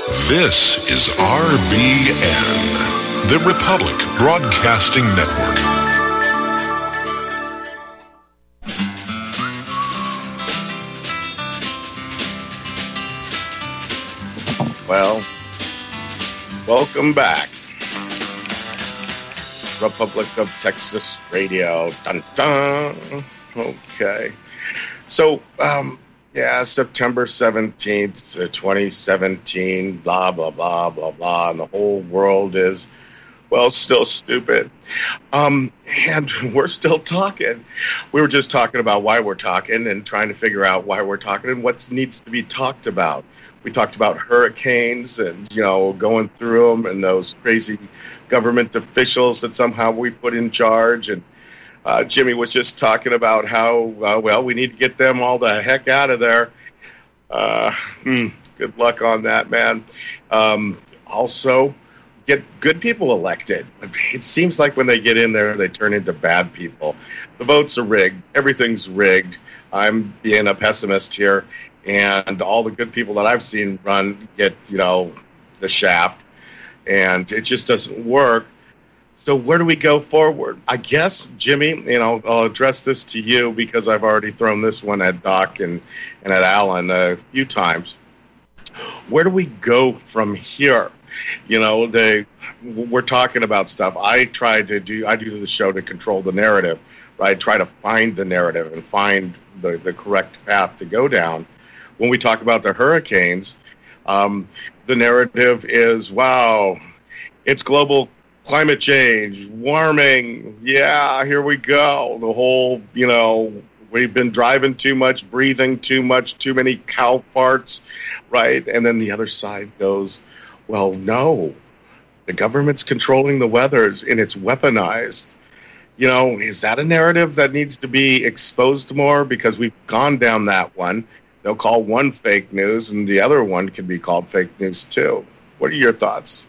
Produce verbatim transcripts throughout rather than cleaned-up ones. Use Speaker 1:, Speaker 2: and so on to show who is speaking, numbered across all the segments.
Speaker 1: This is R B N, the Republic Broadcasting Network.
Speaker 2: Well, welcome back. Republic of Texas Radio. Dun, dun. Okay. So, um, yeah, September seventeenth, twenty seventeen, blah, blah, blah, blah, blah, and the whole world is, well, still stupid. Um, and we're still talking. We were just talking about why we're talking and trying to figure out why we're talking and what needs to be talked about. We talked about hurricanes and, you know, going through them and those crazy government officials that somehow we put in charge. And uh, Jimmy was just talking about how, uh, well, we need to get them all the heck out of there. Uh, hmm, good luck on that, man. Um, also, get good people elected. It seems like when they get in there, they turn into bad people. The votes are rigged. Everything's rigged. I'm being a pessimist here. And all the good people that I've seen run get, you know, the shaft. And it just doesn't work. So where do we go forward? I guess, Jimmy, you know, I'll address this to you because I've already thrown this one at Doc and, and at Alan a few times. Where do we go from here? You know, they, we're talking about stuff. I try to do, I do the show to control the narrative, right? Try to find the narrative and find the, the correct path to go down. When we talk about the hurricanes, um, the narrative is, wow, it's global climate change, warming. Yeah, here we go. The whole, you know, we've been driving too much, breathing too much, too many cow farts, right? And then the other side goes, well, no, the government's controlling the weather and it's weaponized. You know, is that a narrative that needs to be exposed more? Because we've gone down that one. They'll call one fake news, and the other one can be called fake news, too. What are your thoughts?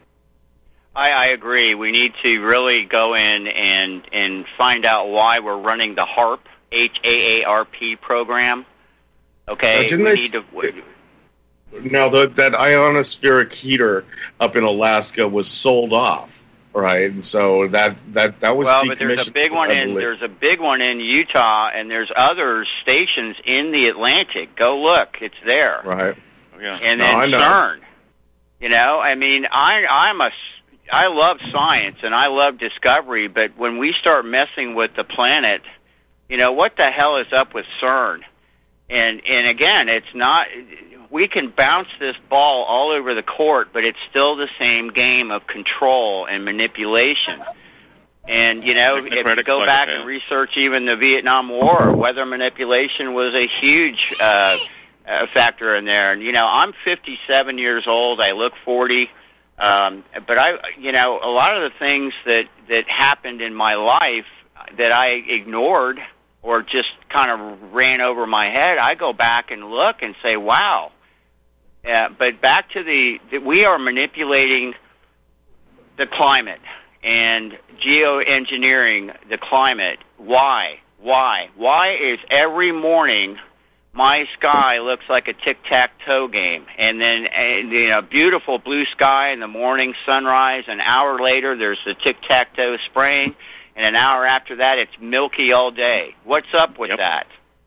Speaker 3: I, I agree. We need to really go in and, and find out why we're running the HAARP, H A A R P program. Okay?
Speaker 2: Now, didn't
Speaker 3: we
Speaker 2: they,
Speaker 3: need to...
Speaker 2: Now, the, that ionospheric heater up in Alaska was sold off. Right, so that that that was
Speaker 3: well, but there's a big one in there's a big one in Utah, and there's other stations in the Atlantic. Go look, it's there.
Speaker 2: Right,
Speaker 3: yeah. And then
Speaker 2: no,
Speaker 3: CERN. You know, I mean, I I'm a I love science and I love discovery, but when we start messing with the planet, you know, what the hell is up with CERN? And and again, it's not. We can bounce this ball all over the court, but it's still the same game of control and manipulation. And, you know, if you go back and research even the Vietnam War, weather manipulation was a huge uh, uh, factor in there. And, you know, I'm fifty-seven years old. I look forty. Um, but, I, you know, a lot of the things that, that happened in my life that I ignored or just kind of ran over my head, I go back and look and say, wow. Uh, but back to the, the, we are manipulating the climate and geoengineering the climate. Why? Why? Why is every morning my sky looks like a tic-tac-toe game? And then, and, you know, beautiful blue sky in the morning, sunrise. An hour later, there's the tic-tac-toe spraying. And an hour after that, it's milky all day. What's up with yep. that?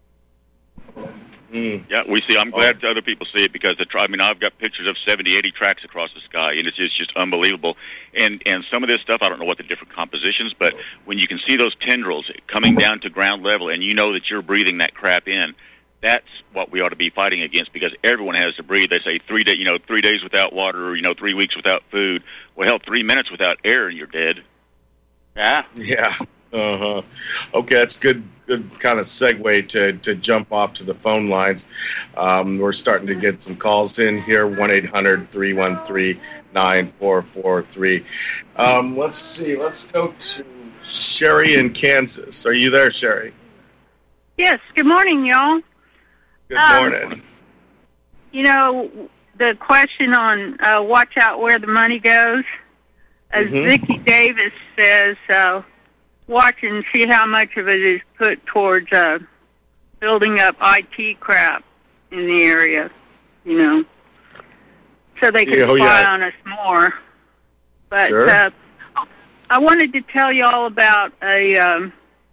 Speaker 4: Mm. Yeah, we see. I'm glad oh. other people see it because the. I mean, I've got pictures of seventy, eighty tracks across the sky, and it's just, just unbelievable. And and some of this stuff, I don't know what the different compositions, but when you can see those tendrils coming down to ground level, and you know that you're breathing that crap in, that's what we ought to be fighting against because everyone has to breathe. They say three day, you know, three days without water, or you know, three weeks without food. Well, hell, three minutes without air, and you're dead.
Speaker 3: Yeah.
Speaker 2: Yeah. Uh huh. Okay, that's good. Good kind of segue to, to jump off to the phone lines. Um, we're starting to get some calls in here. one eight hundred three one three nine four four three. Um, let's see. Let's go to Sherry in Kansas. Are you there, Sherry?
Speaker 5: Yes. Good morning, y'all.
Speaker 2: Good morning. Um,
Speaker 5: you know, the question on uh, watch out where the money goes. As mm-hmm. Vicki Davis says, uh, watch and see how much of it is put towards uh, building up I T crap in the area, you know. so they could
Speaker 2: Oh,
Speaker 5: spy
Speaker 2: yeah.
Speaker 5: on us more. But
Speaker 2: Sure.
Speaker 5: uh, I wanted to tell you all about a um,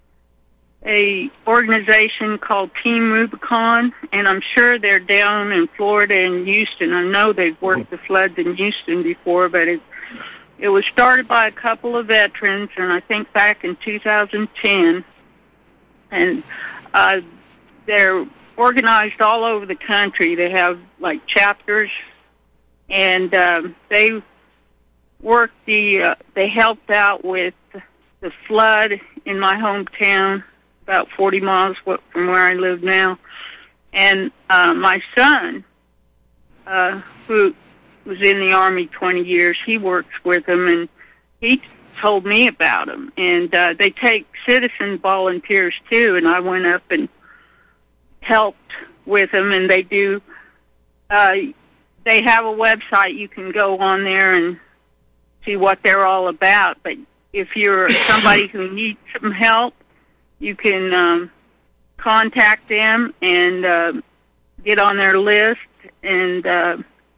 Speaker 5: a organization called Team Rubicon, and I'm sure they're down in Florida and Houston. I know they've worked the floods in Houston before, but it it was started by a couple of veterans, and I think back in two thousand ten, and uh, they're organized all over the country. They have like chapters, and um, they worked the. Uh, they helped out with the flood in my hometown, about forty miles from where I live now, and uh, my son, uh, who was in the Army twenty years, he works with them, and he told me about them. And uh, they take citizen volunteers too, and I went up and helped with them, and they do. Uh, they have a website. You can go on there and see what they're all about. But if you're somebody who needs some help, you can um, contact them and uh, get on their list. And uh,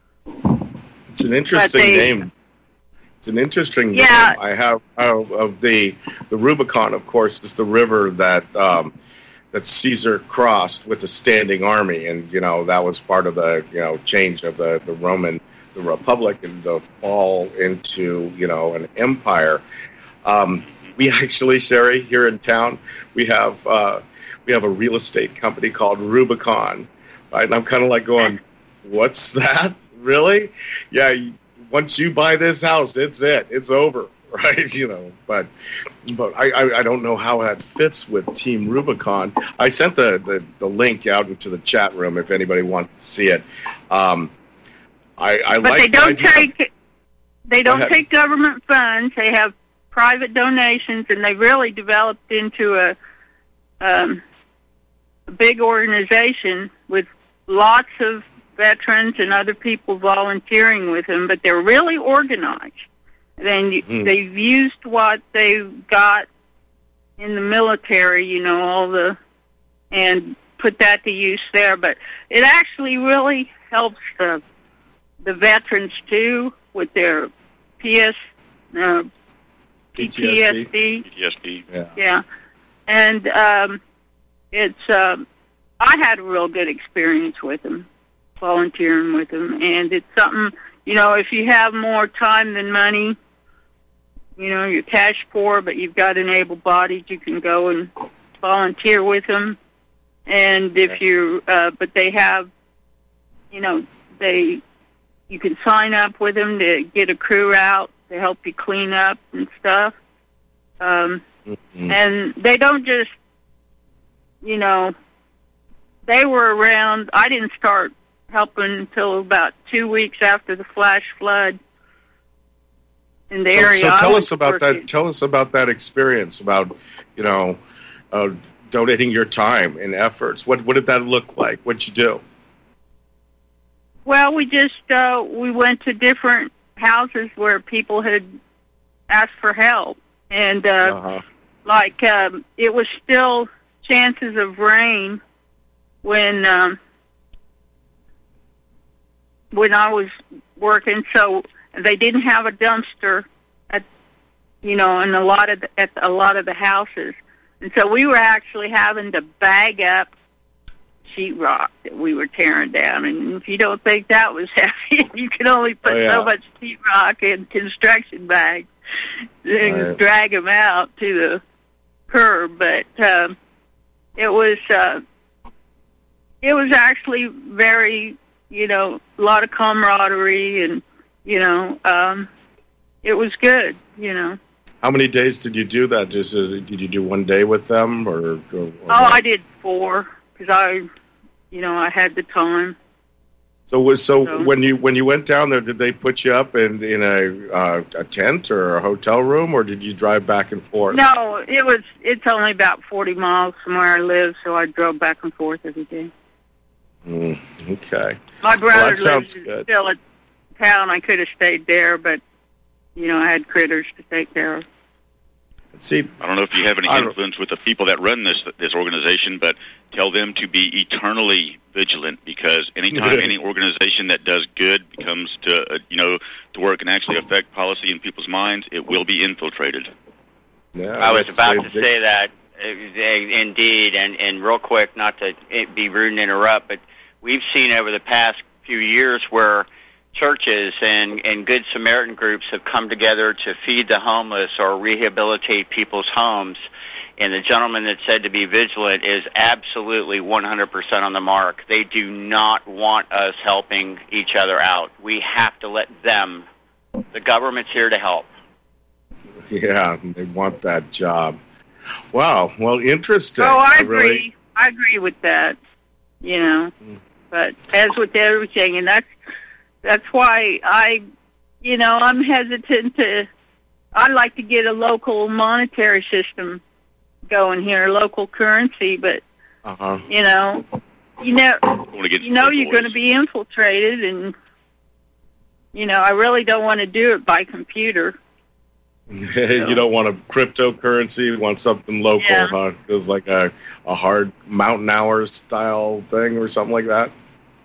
Speaker 2: it's an interesting
Speaker 5: they,
Speaker 2: name. It's an interesting
Speaker 5: yeah.
Speaker 2: name. I have uh, of the the Rubicon, of course, is the river that um, that Caesar crossed with the standing army, and you know that was part of the you know change of the, the Roman the Republic and the fall into you know an empire. Um, we actually, Sherry, here in town, we have uh, we have a real estate company called Rubicon, right? And I'm kind of like going, "What's that? Really? Yeah, you, once you buy this house, it's it. It's over, right? You know." But but I, I, I don't know how that fits with Team Rubicon. I sent the, the, the link out into the chat room if anybody wants to see it. Um, I, I
Speaker 5: but
Speaker 2: like
Speaker 5: they don't
Speaker 2: the idea.
Speaker 5: take they don't take government funds. They have private donations, and they really developed into a, um, a big organization with lots of veterans and other people volunteering with them. But they're really organized. Then mm. they've used what they've got in the military, you know, all the and put that to use there. But it actually really helps the the veterans too with their P S, uh, P T S D.
Speaker 4: P T S D.
Speaker 2: Yeah.
Speaker 5: Yeah. And um, it's um, I had a real good experience with them, volunteering with them, and it's something, you know, if you have more time than money, you know, you're cash poor, but you've got an able-bodied, you can go and volunteer with them. And if you, uh, but they have, you know, they, you can sign up with them to get a crew out to help you clean up and stuff. Um, mm-hmm. And they don't just, you know, they were around. I didn't start helping until about two weeks after the flash flood in the
Speaker 2: so,
Speaker 5: area.
Speaker 2: So tell us about
Speaker 5: working.
Speaker 2: that. Tell us about that experience. About you know, uh, donating your time and efforts. What what did that look like? What'd you do?
Speaker 5: Well, we just uh, we went to different houses where people had asked for help, and uh,
Speaker 2: uh-huh.
Speaker 5: like um, it was still chances of rain when um, when I was working, so they didn't have a dumpster at you know in a lot of the, at a lot of the houses, and so we were actually having to bag up sheetrock that we were tearing down. And if you don't think that was heavy, you can only put
Speaker 2: oh, yeah.
Speaker 5: so much sheetrock in construction bags and
Speaker 2: right.
Speaker 5: drag them out to the curb. But um, it was uh, it was actually very, you know, a lot of camaraderie, and you know, um, it was good. You know.
Speaker 2: How many days did you do that? Just uh, did you do one day with them, or? or, or
Speaker 5: oh, I did four because I. You know, I had the time.
Speaker 2: So was so,
Speaker 5: so
Speaker 2: when you when you went down there, did they put you up in in a uh, a tent or a hotel room, or did you drive back and forth?
Speaker 5: No, it was. It's only about forty miles from where I live, so I drove back and forth every day.
Speaker 2: Mm, okay.
Speaker 5: My brother
Speaker 2: well,
Speaker 5: lives
Speaker 2: good.
Speaker 5: still in town. I could have stayed there, but you know, I had critters to take care of.
Speaker 2: See,
Speaker 4: I don't know if you have any influence with the people that run this this organization, but tell them to be eternally vigilant, because anytime any organization that does good becomes to uh, you know to where it can actually affect policy in people's minds, it will be infiltrated.
Speaker 2: Yeah,
Speaker 3: I was about to say that, indeed, and, and real quick, not to be rude and interrupt, but we've seen over the past few years where churches and, and Good Samaritan groups have come together to feed the homeless or rehabilitate people's homes. And the gentleman that said to be vigilant is absolutely one hundred percent on the mark. They do not want us helping each other out. We have to let them. The government's here to help.
Speaker 2: Yeah, they want that job. Wow. Well, interesting.
Speaker 5: Oh, I, I agree.
Speaker 2: Really...
Speaker 5: I agree with that. You know, but as with everything, and that's that's why I, you know, I'm hesitant to. I'd like to get a local monetary system going here, local currency, but
Speaker 2: uh-huh.
Speaker 5: you know, you know, you know, you're going to be infiltrated, and you know, I really don't want to do it by computer.
Speaker 2: You don't want a cryptocurrency. You want something local,
Speaker 5: yeah.
Speaker 2: huh? It was like a a hard mountain hours style thing or something like that.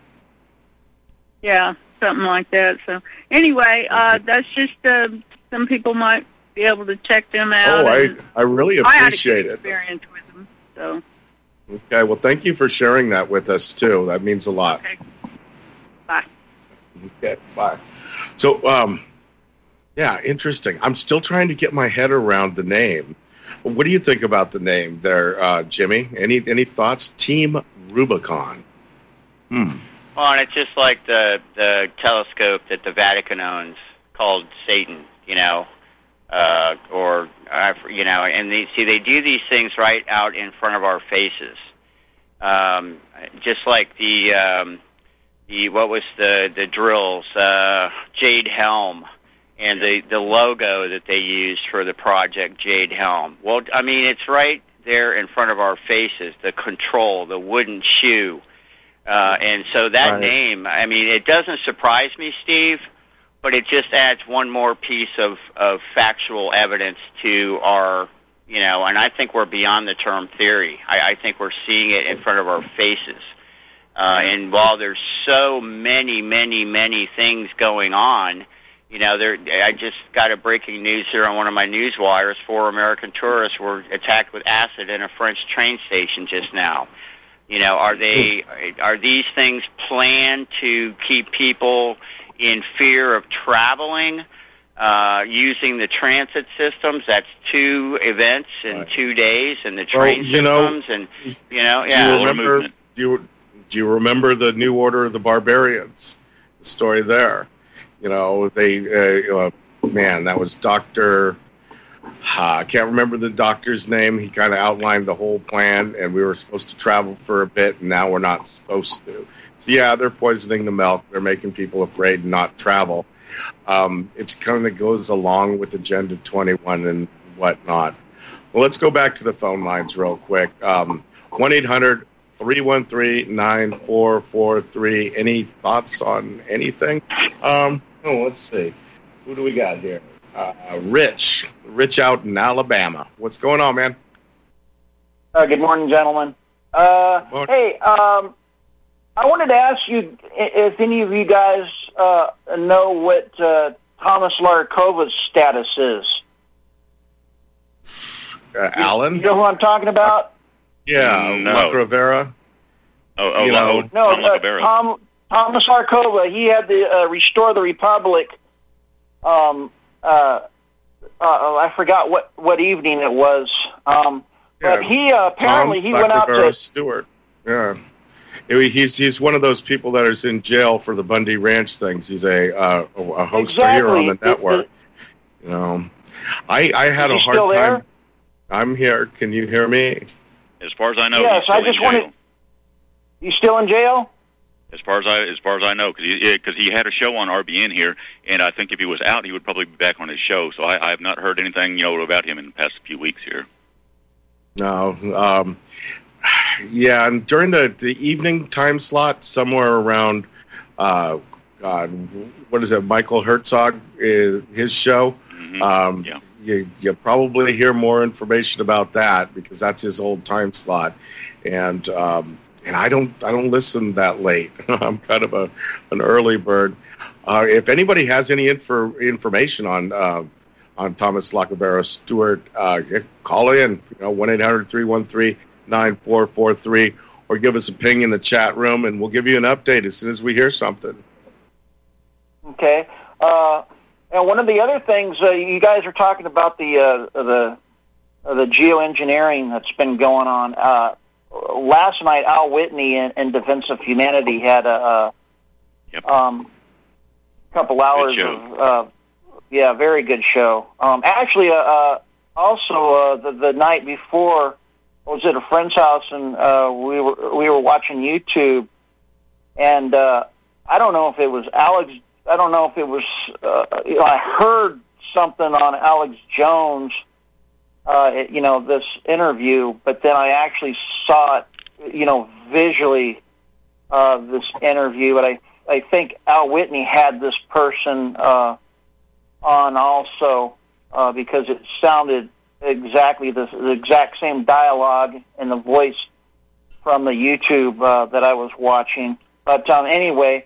Speaker 5: Yeah, something like that. So anyway, uh, that's just uh, some people might be able to check them out.
Speaker 2: Oh, I, I really appreciate
Speaker 5: I had a good
Speaker 2: it.
Speaker 5: experience with them. So.
Speaker 2: Okay, well, thank you for sharing that with us too. That means a lot.
Speaker 5: Okay. Bye.
Speaker 2: Okay, bye. So, um, yeah, interesting. I'm still trying to get my head around the name. What do you think about the name there, uh, Jimmy? Any any thoughts? Team Rubicon. Hmm.
Speaker 3: Well, and it's just like the the telescope that the Vatican owns called Satan, you know. Uh, or, uh, you know, and they, see, they do these things right out in front of our faces. Um, just like the, um, the what was the, the drills, uh, Jade Helm, and the, the logo that they used for the project, Jade Helm. Well, I mean, it's right there in front of our faces, the control, the wooden shoe. Uh, and so that
Speaker 2: right.
Speaker 3: name, I mean, it doesn't surprise me, Steve, but it just adds one more piece of, of factual evidence to our, you know, and I think we're beyond the term theory. I, I think we're seeing it in front of our faces. Uh, and while there's so many, many, many things going on, you know, there, I just got a breaking news here on one of my news wires. Four American tourists were attacked with acid in a French train station just now. You know, are they, are these things planned to keep people in fear of traveling, uh, using the transit systems? That's two events in
Speaker 2: right. two
Speaker 3: days, and the train
Speaker 2: well, you
Speaker 3: systems,
Speaker 2: know,
Speaker 3: and you know,
Speaker 2: do
Speaker 3: yeah.
Speaker 2: You remember, do you do you remember the New Order of the Barbarians? The story there, you know, they, uh, uh, man, that was Doctor. Uh, I can't remember the doctor's name. He kind of outlined the whole plan, and we were supposed to travel for a bit, and now we're not supposed to. So, yeah, they're poisoning the milk. They're making people afraid and not travel. Um, it's kind of goes along with Agenda twenty-one and whatnot. Well, let's go back to the phone lines real quick. Um, one eight hundred three one three nine four four three. Any thoughts on anything? Um, oh, let's see. Who do we got here? Uh, Rich. Rich out in Alabama. What's going on, man?
Speaker 6: Uh, good morning, gentlemen. Uh,
Speaker 2: Good morning.
Speaker 6: Hey, um, I wanted to ask you if any of you guys uh, know what uh, Thomas Larkova's status is.
Speaker 2: Uh, Alan?
Speaker 6: You know who I'm talking about?
Speaker 2: Yeah,
Speaker 4: No.
Speaker 2: Mark Rivera.
Speaker 4: Oh, oh,
Speaker 2: You know,
Speaker 4: oh,
Speaker 6: No,
Speaker 4: Tom
Speaker 6: uh,
Speaker 4: Lacabera.
Speaker 6: Tom, Thomas Larkova. He had the uh, Restore the Republic. Um, uh, uh, I forgot what, what evening it was. Um, but
Speaker 2: Yeah,
Speaker 6: he uh, apparently
Speaker 2: Tom
Speaker 6: he went out
Speaker 2: Lacavera
Speaker 6: to.
Speaker 2: Stewart. Yeah. He's he's one of those people that is in jail for the Bundy Ranch things. He's a uh, a host
Speaker 6: Exactly.
Speaker 2: here on the
Speaker 6: It-
Speaker 2: network.
Speaker 6: it-
Speaker 2: You know, I I had
Speaker 6: Is
Speaker 2: a
Speaker 6: he
Speaker 2: hard
Speaker 6: still
Speaker 2: time.
Speaker 6: there?
Speaker 2: I'm here. Can you hear me?
Speaker 4: As far as I know,
Speaker 6: Yes,
Speaker 4: he's still
Speaker 6: I just
Speaker 4: in jail.
Speaker 6: wanted. You still in jail?
Speaker 4: As far as I as far as I know, because he because he had a show on R B N here, and I think if he was out, he would probably be back on his show. So I, I have not heard anything, you know, about him in the past few weeks here.
Speaker 2: No. Um, yeah, and during the, the evening time slot, somewhere around, uh, God, what is it? Michael Herzog is his show.
Speaker 4: Mm-hmm.
Speaker 2: Um,
Speaker 4: yeah.
Speaker 2: you you probably hear more information about that because that's his old time slot, and um, and I don't I don't listen that late. I'm kind of a an early bird. Uh, if anybody has any info, information on uh, on Thomas Lacavera Stewart, uh, call in, you know, one eight hundred three one three nine four four three, or give us a ping in the chat room, and we'll give you an update as soon as we hear something.
Speaker 6: Okay. Uh, and one of the other things, uh, you guys are talking about the uh, the uh, the geoengineering that's been going on. Uh, last night, Al Whitney in, in Defense of Humanity had a, a
Speaker 4: yep.
Speaker 6: um, couple hours of, uh, yeah, very good show. Um, actually, uh, uh, also uh, the, the night before, I was at a friend's house and uh, we were we were watching YouTube, and uh, I don't know if it was Alex. I don't know if it was. Uh, you know, I heard something on Alex Jones. Uh, it, you know, this interview, but then I actually saw it. You know, visually, uh, this interview. But I I think Al Whitney had this person uh, on also uh, because it sounded exactly the, the exact same dialogue and the voice from the YouTube uh, that I was watching. But um, anyway,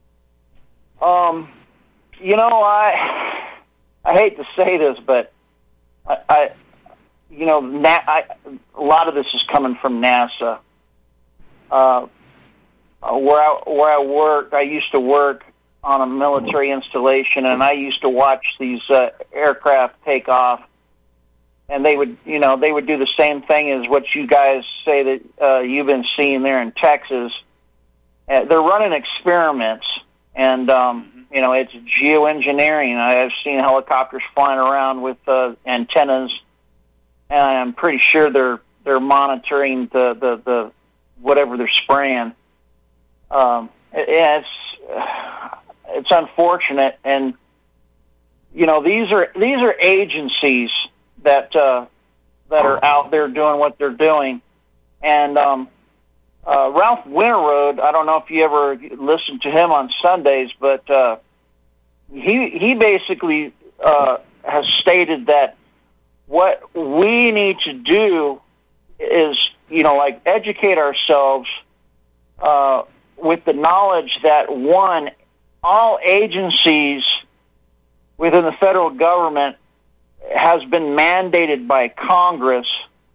Speaker 6: um, you know, I I hate to say this, but I, I you know, Na- I, a lot of this is coming from NASA. Uh, where I, where I work, I used to work on a military installation, and I used to watch these uh, aircraft take off. And they would, you know, they would do the same thing as what you guys say that uh, you've been seeing there in Texas. Uh, they're running experiments, and um, you know, it's geoengineering. I've seen helicopters flying around with uh, antennas, and I'm pretty sure they're they're monitoring the the, the whatever they're spraying. Um, it, it's it's unfortunate, and you know, these are these are agencies that uh, that are out there doing what they're doing. And um, uh, Ralph Winterroad, I don't know if you ever listened to him on Sundays, but uh, he he basically uh, has stated that what we need to do is, you know, like educate ourselves uh, with the knowledge that, one, all agencies within the federal government has been mandated by Congress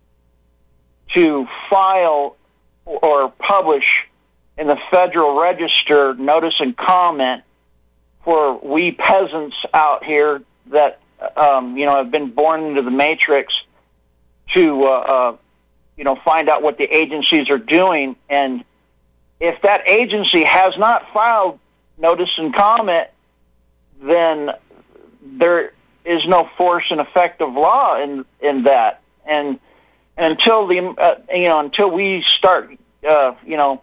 Speaker 6: to file or publish in the Federal Register notice and comment for we peasants out here that um, you know have been born into the matrix to uh, uh, you know find out what the agencies are doing, and if that agency has not filed notice and comment, then there is no force and effect of law in in that, and, and until the uh, you know until we start uh, you know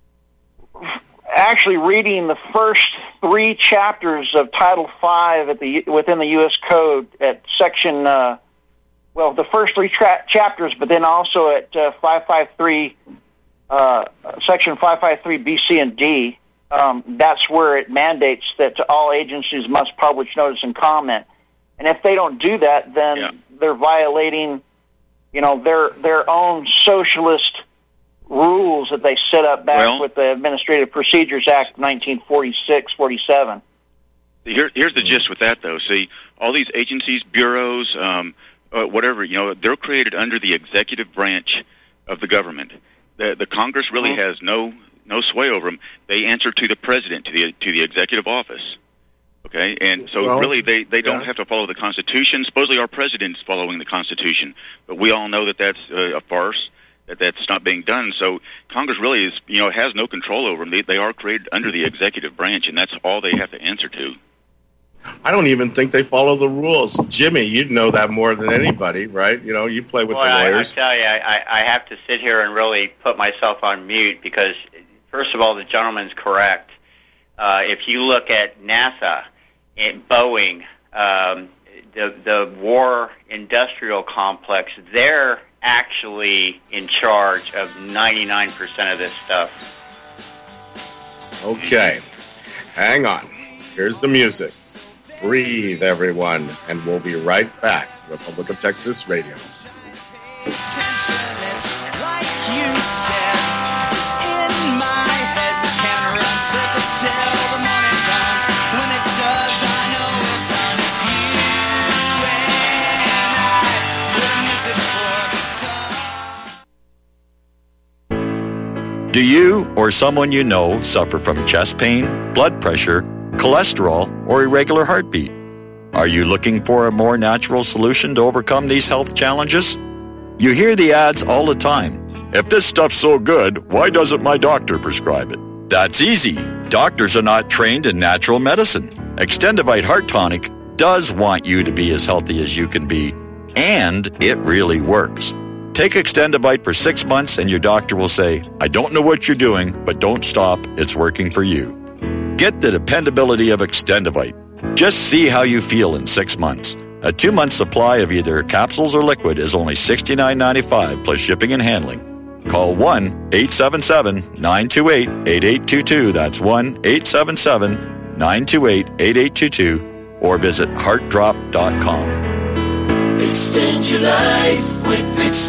Speaker 6: actually reading the first three chapters of Title Five at the within the U S Code at section uh, well the first three tra- chapters, but then also at uh, five fifty-three uh, section five fifty-three B, C, and D. Um, that's where it mandates that all agencies must publish notice and comment. And if they don't do that, then yeah. they're violating, you know, their their own socialist rules that they set up back
Speaker 4: well,
Speaker 6: with the Administrative Procedures Act nineteen forty-six forty-seven.
Speaker 4: Here, here's the gist with that, though. See, all these agencies, bureaus, um, uh, whatever, you know, they're created under the executive branch of the government. The, the Congress really mm-hmm. has no no sway over them. They answer to the president, to the to the executive office. Okay, and so well, really they, they don't yeah. have to follow the Constitution. Supposedly our president's following the Constitution, but we all know that that's uh, a farce, that that's not being done. So Congress really is, you know, has no control over them. They, they are created under the executive branch, and that's all they have to answer to.
Speaker 2: I don't even think they follow the rules. Jimmy, you'd know that more than anybody, right? You know, you play with
Speaker 3: well,
Speaker 2: the lawyers.
Speaker 3: I, I tell you, I, I have to sit here and really put myself on mute because, first of all, the gentleman's correct. Uh, if you look at NASA and Boeing, um, the the war industrial complex, they're actually in charge of ninety-nine percent of this stuff.
Speaker 2: Okay. Hang on. Here's the music. breathe, everyone. And we'll be right back. Republic of Texas Radio.
Speaker 7: Do you or someone you know suffer from chest pain, blood pressure, cholesterol, or irregular heartbeat? Are you looking for a more natural solution to overcome these health challenges? You hear the ads all the time. If this stuff's so good, why doesn't my doctor prescribe it? That's easy. Doctors are not trained in natural medicine. Extendivite Heart Tonic does want you to be as healthy as you can be, and it really works. Take Extendivite for six months and your doctor will say, I don't know what you're doing, but don't stop. It's working for you. Get the dependability of Extendivite. Just see how you feel in six months. A two-month supply of either capsules or liquid is only sixty-nine dollars and ninety-five cents plus shipping and handling. Call one eight seven seven, nine two eight, eight eight two two. That's one eight seven seven, nine two eight, eight eight two two or visit heart drop dot com.
Speaker 8: Extend your life with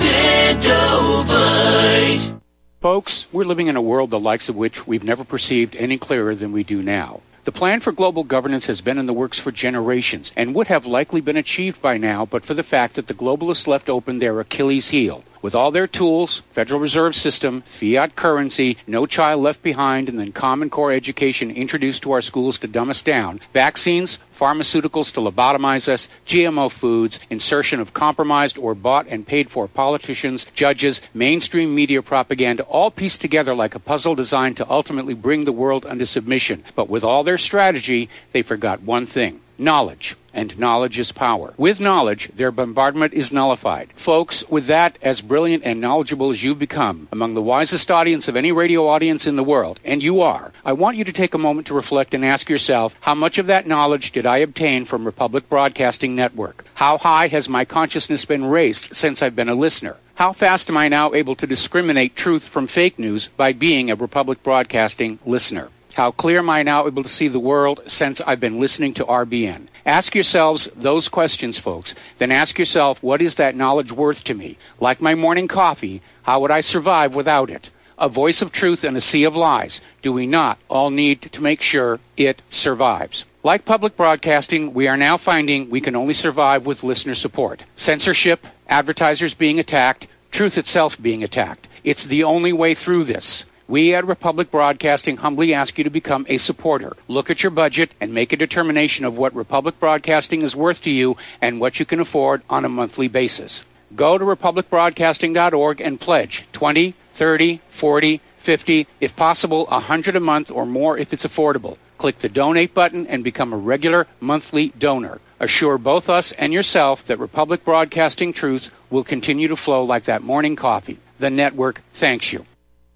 Speaker 8: Extendovite.
Speaker 9: Folks, we're living in a world the likes of which we've never perceived any clearer than we do now. The plan for global governance has been in the works for generations and would have likely been achieved by now but for the fact that the globalists left open their Achilles heel. With all their tools, Federal Reserve System, fiat currency, no child left behind, and then Common Core education introduced to our schools to dumb us down, vaccines, pharmaceuticals to lobotomize us, G M O foods, insertion of compromised or bought and paid for politicians, judges, mainstream media propaganda, all pieced together like a puzzle designed to ultimately bring the world under submission. But with all their strategy, they forgot one thing. Knowledge. And knowledge is power. With knowledge, their bombardment is nullified. Folks, with that, as brilliant and knowledgeable as you've become, among the wisest audience of any radio audience in the world, and you are, I want you to take a moment to reflect and ask yourself, how much of that knowledge did I obtain from Republic Broadcasting Network? How high has my consciousness been raised since I've been a listener? How fast am I now able to discriminate truth from fake news by being a Republic Broadcasting listener? How clear am I now able to see the world since I've been listening to R B N? Ask yourselves those questions, folks. Then ask yourself, what is that knowledge worth to me? Like my morning coffee, how would I survive without it? A voice of truth in a sea of lies. Do we not all need to make sure it survives? Like public broadcasting, we are now finding we can only survive with listener support. Censorship, advertisers being attacked, truth itself being attacked. It's the only way through this. We at Republic Broadcasting humbly ask you to become a supporter. Look at your budget and make a determination of what Republic Broadcasting is worth to you and what you can afford on a monthly basis. Go to republic broadcasting dot org and pledge twenty, thirty, forty, fifty, if possible, one hundred a month or more if it's affordable. Click the donate button and become a regular monthly donor. Assure both us and yourself that Republic Broadcasting truth will continue to flow like that morning coffee. The network thanks you.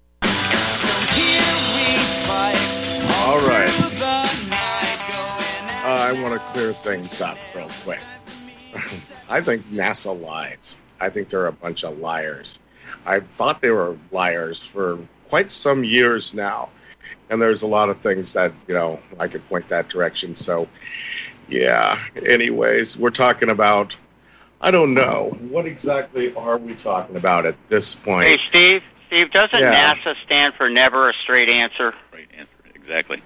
Speaker 2: All right. Uh, I want to clear things up real quick. I think NASA lies. I think they're a bunch of liars. I thought they were liars for quite some years now. And there's a lot of things that, you know, I could point that direction. So, yeah. Anyways, we're talking about, I don't know. What exactly are we talking about at this point?
Speaker 3: Hey, Steve. Steve, doesn't
Speaker 2: Yeah.
Speaker 3: NASA stand for never a straight answer?
Speaker 4: Right answer. Exactly.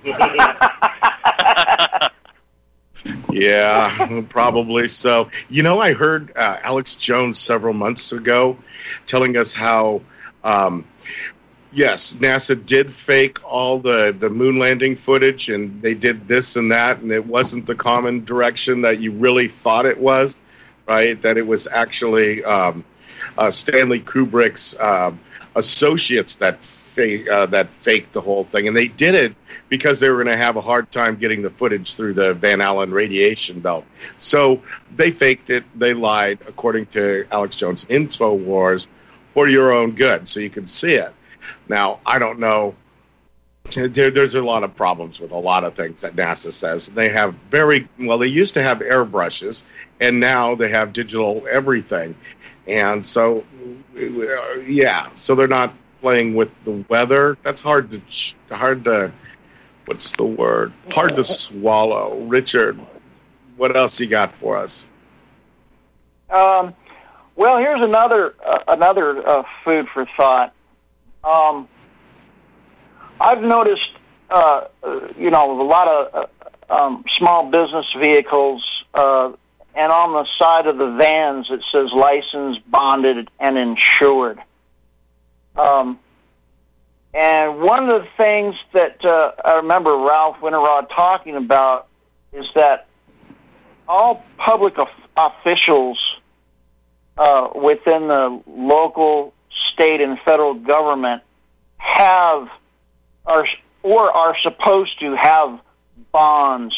Speaker 2: Yeah, probably so. You know, I heard uh, Alex Jones several months ago telling us how, um, yes, NASA did fake all the, the moon landing footage, and they did this and that, and it wasn't the common direction that you really thought it was, right? That it was actually um, uh, Stanley Kubrick's um, associates that fa- uh, that faked the whole thing, and they did it because they were going to have a hard time getting the footage through the Van Allen radiation belt. So they faked it. They lied, according to Alex Jones' InfoWars, for your own good, so you can see it. Now, I don't know. There, there's a lot of problems with a lot of things that NASA says. They have very, well, they used to have airbrushes, and now they have digital everything. And so, yeah, so they're not playing with the weather. That's hard to, hard to, what's the word? Hard to swallow. Richard, what else you got for us?
Speaker 6: Um, well, here's another uh, another uh, food for thought. Um, I've noticed, uh, you know, a lot of uh, um, small business vehicles, uh, and on the side of the vans it says licensed, bonded, and insured. Um, and one of the things that uh, I remember Ralph Winterrod talking about is that all public of- officials uh, within the local, state, and federal government have are or are supposed to have bonds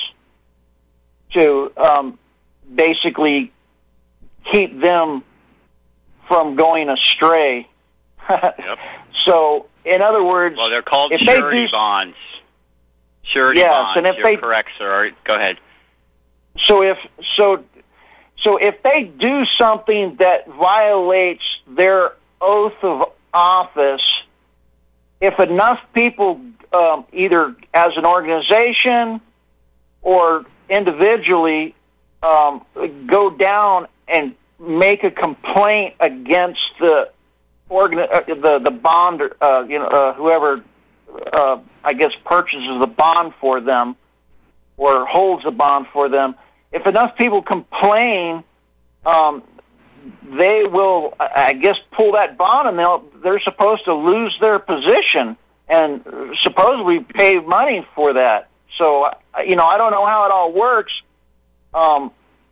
Speaker 6: to um, basically keep them from going astray.
Speaker 3: Yep.
Speaker 6: So, in other words,
Speaker 3: well, they're called
Speaker 6: if
Speaker 3: surety
Speaker 6: they do,
Speaker 3: bonds. Surety
Speaker 6: yes,
Speaker 3: bonds.
Speaker 6: and if
Speaker 3: You're
Speaker 6: they,
Speaker 3: correct, sir. All right, go ahead.
Speaker 6: So if so, so if they do something that violates their oath of office, if enough people, um, either as an organization or individually, um, go down and make a complaint against the organ, uh, the the bond, uh, you know, uh, whoever, uh, I guess, purchases the bond for them or holds the bond for them. If enough people complain, um, they will, I guess, pull that bond, and they'll they're supposed to lose their position and supposedly pay money for that. So, you know, I don't know how it all works, um,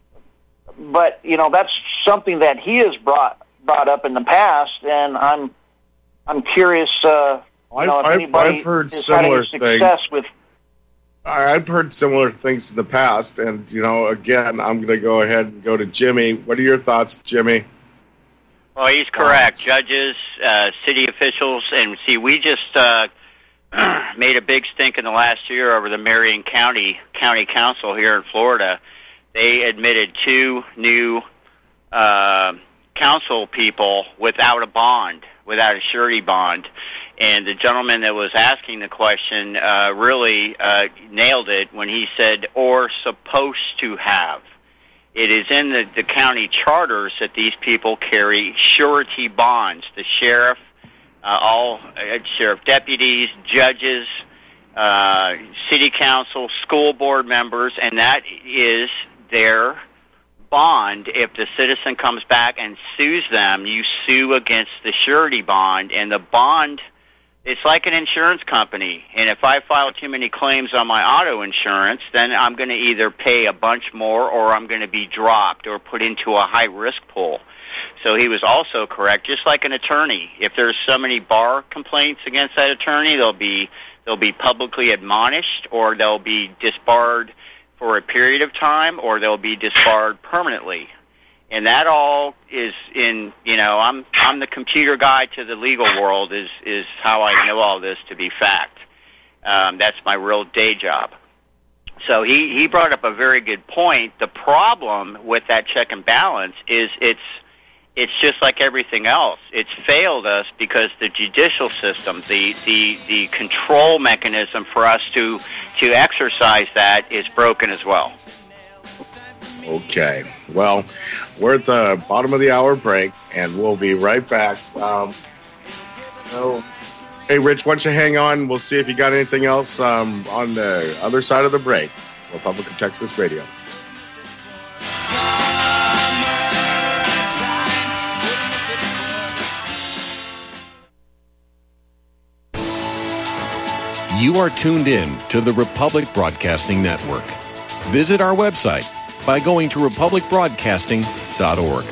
Speaker 6: but you know, that's something that he has brought brought up in the past, and I'm I'm curious, uh, you
Speaker 2: I've,
Speaker 6: know, if
Speaker 2: I've,
Speaker 6: anybody
Speaker 2: I've heard
Speaker 6: is having
Speaker 2: similar
Speaker 6: success
Speaker 2: things.
Speaker 6: with.
Speaker 2: I've heard similar things in the past, and you know, again, I'm going to go ahead and go to Jimmy. What are your thoughts, Jimmy?
Speaker 3: Well, he's correct. Judges, uh, city officials, and see, we just uh, made a big stink in the last year over the Marion County County Council here in Florida. They admitted two new uh, council people without a bond, without a surety bond. And the gentleman that was asking the question uh, really uh, nailed it when he said, or supposed to have. It is in the, the county charters that these people carry surety bonds. The sheriff, uh, all uh, sheriff deputies, judges, uh, city council, school board members, and that is their bond. If the citizen comes back and sues them, you sue against the surety bond, and the bond, it's like an insurance company, and if I file too many claims on my auto insurance, then I'm going to either pay a bunch more or I'm going to be dropped or put into a high-risk pool. So he was also correct, just like an attorney. If there's so many bar complaints against that attorney, they'll be they'll be publicly admonished, or they'll be disbarred for a period of time, or they'll be disbarred permanently. And that all is in, you know, I'm I'm the computer guy to the legal world is, is how I know all this to be fact. Um, that's my real day job. So he, he brought up a very good point. The problem with that check and balance is it's it's just like everything else. It's failed us because the judicial system, the, the, the control mechanism for us to to exercise that is broken as well.
Speaker 2: Okay. Well, we're at the bottom of the hour break, and we'll be right back. Um, so, hey, Rich, why don't you hang on? We'll see if you got anything else um, on the other side of the break. Republic of Texas Radio.
Speaker 10: You are tuned in to the Republic Broadcasting Network. Visit our website by going to republic broadcasting dot org.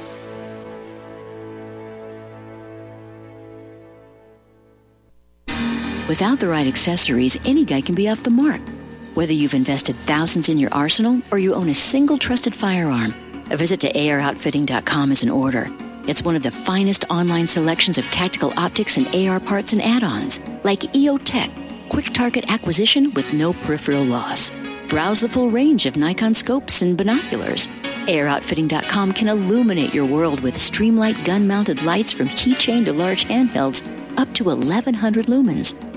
Speaker 11: Without the right accessories, any guy can be off the mark. Whether you've invested thousands in your arsenal or you own a single trusted firearm, a visit to A R outfitting dot com is in order. It's one of the finest online selections of tactical optics and A R parts and add-ons, like E O Tech, quick target acquisition with no peripheral loss. Browse the full range of Nikon scopes and binoculars. A R outfitting dot com can illuminate your world with Streamlight gun-mounted lights from keychain to large handhelds up to eleven hundred lumens.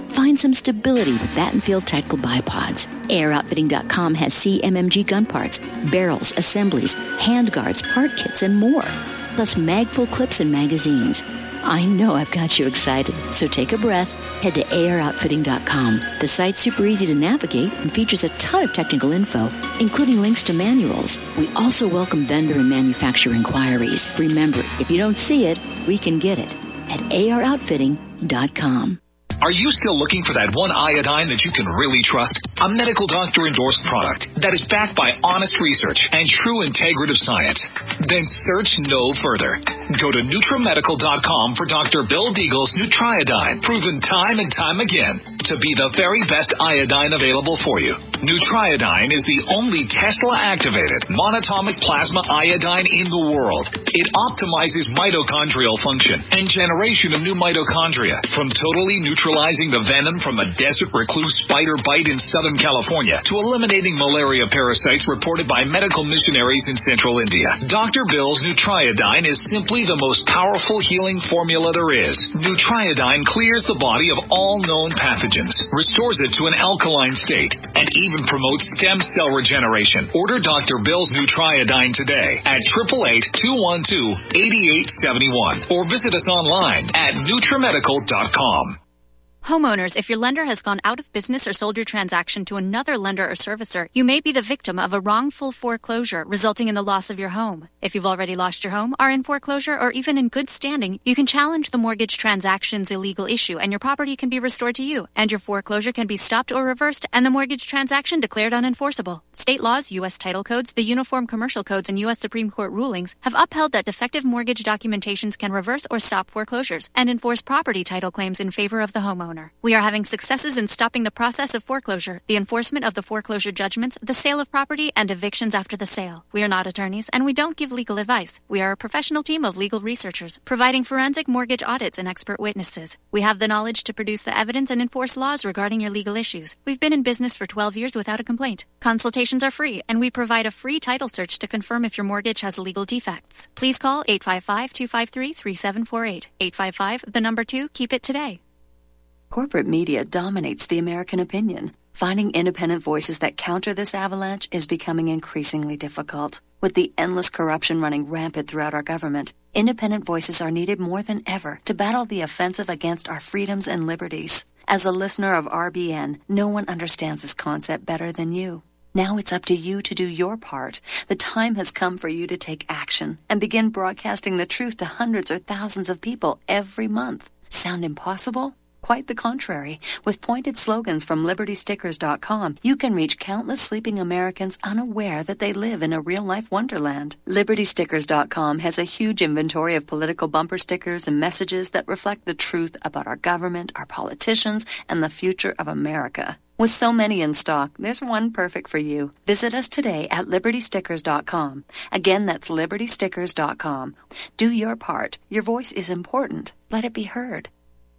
Speaker 11: Find some stability with Battenfield Tactical Bipods. A R Outfitting dot com has C M M G gun parts, barrels, assemblies, handguards, part kits, and more. Plus magful clips and magazines. I know I've got you excited, so take a breath. Head to A R Outfitting dot com. The site's super easy to navigate and features a ton of technical info, including links to manuals. We also welcome vendor and manufacturer inquiries. Remember, if you don't see it, we can get it at A R Outfitting dot com.
Speaker 12: Are you still looking for that one iodine that you can really trust? A medical doctor endorsed product that is backed by honest research and true integrative science? Then search no further. Go to NutriMedical dot com for Doctor Bill Deagle's Nutriodine, proven time and time again to be the very best iodine available for you. Nutriodine is the only Tesla-activated monatomic plasma iodine in the world. It optimizes mitochondrial function and generation of new mitochondria, from totally neutralizing the venom from a desert recluse spider bite in Southern California to eliminating malaria parasites reported by medical missionaries in central India. Doctor Bill's Nutriodine is simply the most powerful healing formula there is. Nutriodine clears the body of all known pathogens, restores it to an alkaline state, and even promotes stem cell regeneration. Order Doctor Bill's Nutriodine today at eight eight eight, two one two, eight eight seven one or visit us online at NutriMedical dot com.
Speaker 13: Homeowners, if your lender has gone out of business or sold your transaction to another lender or servicer, you may be the victim of a wrongful foreclosure resulting in the loss of your home. If you've already lost your home, are in foreclosure, or even in good standing, you can challenge the mortgage transaction's illegal issue and your property can be restored to you, and your foreclosure can be stopped or reversed and the mortgage transaction declared unenforceable. State laws, U S title codes, the Uniform Commercial Codes, and U S Supreme Court rulings have upheld that defective mortgage documentations can reverse or stop foreclosures and enforce property title claims in favor of the homeowner. We are having successes in stopping the process of foreclosure, the enforcement of the foreclosure judgments, the sale of property, and evictions after the sale. We are not attorneys, and we don't give legal advice. We are a professional team of legal researchers, providing forensic mortgage audits and expert witnesses. We have the knowledge to produce the evidence and enforce laws regarding your legal issues. We've been in business for twelve years without a complaint. Consultations are free, and we provide a free title search to confirm if your mortgage has legal defects. Please call eight five five, two five three, three seven four eight. eight five five, the number two, keep it today.
Speaker 14: Corporate media dominates the American opinion. Finding independent voices that counter this avalanche is becoming increasingly difficult. With the endless corruption running rampant throughout our government, independent voices are needed more than ever to battle the offensive against our freedoms and liberties. As a listener of R B N, no one understands this concept better than you. Now it's up to you to do your part. The time has come for you to take action and begin broadcasting the truth to hundreds or thousands of people every month. Sound impossible? Quite the contrary. With pointed slogans from Liberty Stickers dot com, you can reach countless sleeping Americans unaware that they live in a real-life wonderland. Liberty Stickers dot com has a huge inventory of political bumper stickers and messages that reflect the truth about our government, our politicians, and the future of America. With so many in stock, there's one perfect for you. Visit us today at Liberty Stickers dot com. Again, that's Liberty Stickers dot com. Do your part. Your voice is important. Let it be heard.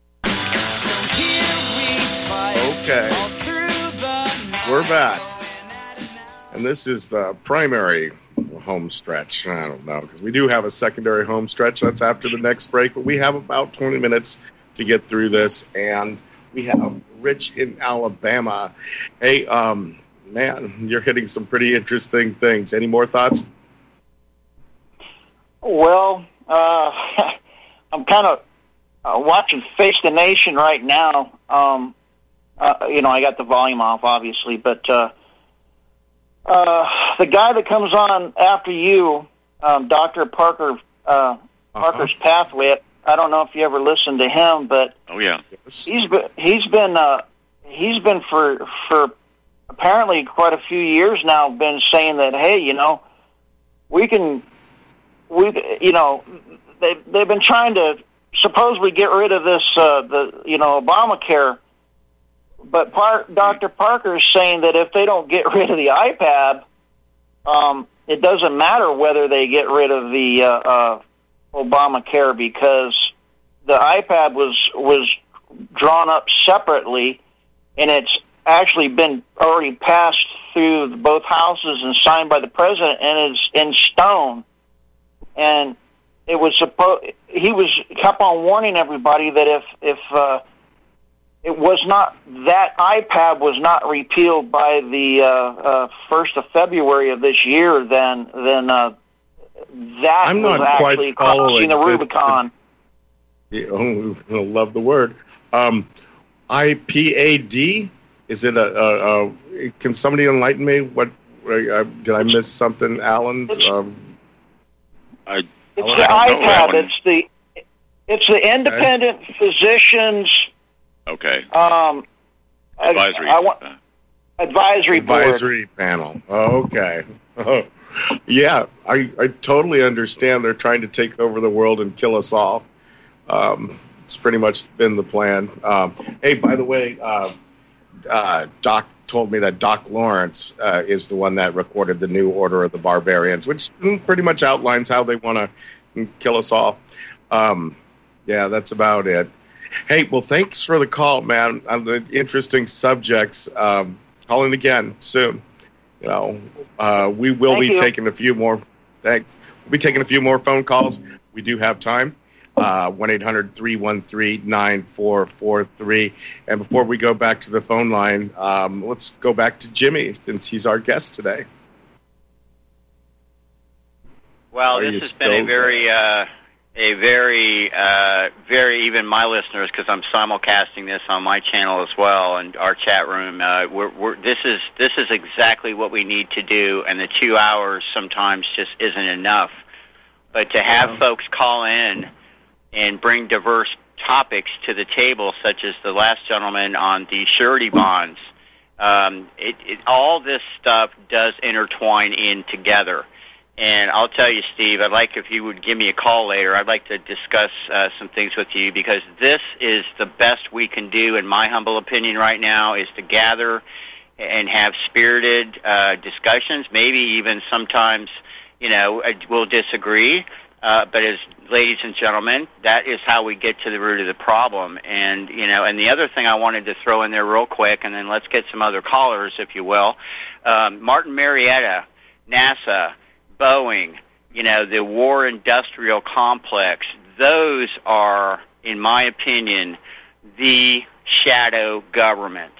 Speaker 2: Okay, we're back, and this is the primary home stretch. I don't know, because we do have a secondary home stretch that's after the next break, but we have about twenty minutes to get through this, and we have Rich in Alabama. Hey, um, man, you're hitting some pretty interesting things. Any more thoughts?
Speaker 6: Well, uh, I'm kind of Uh, watching Face the Nation right now. Um, uh, you know, I got the volume off, obviously, but uh, uh, the guy that comes on after you, um, Doctor Parker, uh, uh-huh. Parker's Pathway. I don't know if you ever listened to him, but
Speaker 4: oh yeah,
Speaker 6: he's been he's been uh, he's been for for apparently quite a few years now been saying that, hey, you know, we can we you know they they've been trying to supposedly get rid of this, uh, the you know Obamacare, but Par- Doctor Parker is saying that if they don't get rid of the I PAB, um, it doesn't matter whether they get rid of the uh, uh, Obamacare, because the I PAB was was drawn up separately, and it's actually been already passed through both houses and signed by the president, and is in stone. And it was supposed he was kept on warning everybody that if if uh, it was not, that I PAB was not repealed by the uh, uh, first of February of this year, then then uh, that
Speaker 2: I'm
Speaker 6: was
Speaker 2: not quite
Speaker 6: actually crossing the Rubicon.
Speaker 2: The, the, oh, I love the word. Um, I P A D, is it a, a, a, can somebody enlighten me? What, uh, did I miss something, Alan? Um,
Speaker 4: I,
Speaker 6: it's
Speaker 4: I
Speaker 6: the I PAB.
Speaker 4: know,
Speaker 6: It's the it's the Independent okay. Physicians.
Speaker 4: Okay.
Speaker 6: Um,
Speaker 4: advisory.
Speaker 6: I, I want, advisory.
Speaker 2: Advisory
Speaker 6: board.
Speaker 2: panel. Okay. Oh, yeah, I I totally understand. They're trying to take over the world and kill us all. Um, it's pretty much been the plan. Um, hey, by the way, uh, uh, Doc told me that Doc Lawrence uh, is the one that recorded the New Order of the Barbarians, which pretty much outlines how they want to kill us all. Um, yeah, that's about it. Hey, well, thanks for the call, man, on the interesting subjects. Um, calling again soon. You know, uh, we will Thank be you. taking a few more. Thanks. We'll be taking a few more phone calls. We do have time. Uh, one eight hundred three one three nine four four three. And before we go back to the phone line, um, let's go back to Jimmy, since he's our guest today.
Speaker 3: Well,
Speaker 2: Are
Speaker 3: this has been a very, uh, a very, uh, very, even my listeners, because I'm simulcasting this on my channel as well, and our chat room. Uh, we're, we're, this is this is exactly what we need to do, and the two hours sometimes just isn't enough. But to have folks call in and bring diverse topics to the table, such as the last gentleman on the surety bonds. Um, it, it, all this stuff does intertwine in together. And I'll tell you, Steve, I'd like if you would give me a call later. I'd like to discuss uh, some things with you, because this is the best we can do, in my humble opinion right now, is to gather and have spirited uh, discussions. Maybe even sometimes, you know, we'll disagree. Uh, but as ladies and gentlemen, that is how we get to the root of the problem. And, you know, and the other thing I wanted to throw in there real quick, and then let's get some other callers, if you will. Um, Martin Marietta, NASA, Boeing, you know, the war industrial complex, those are, in my opinion, the shadow government.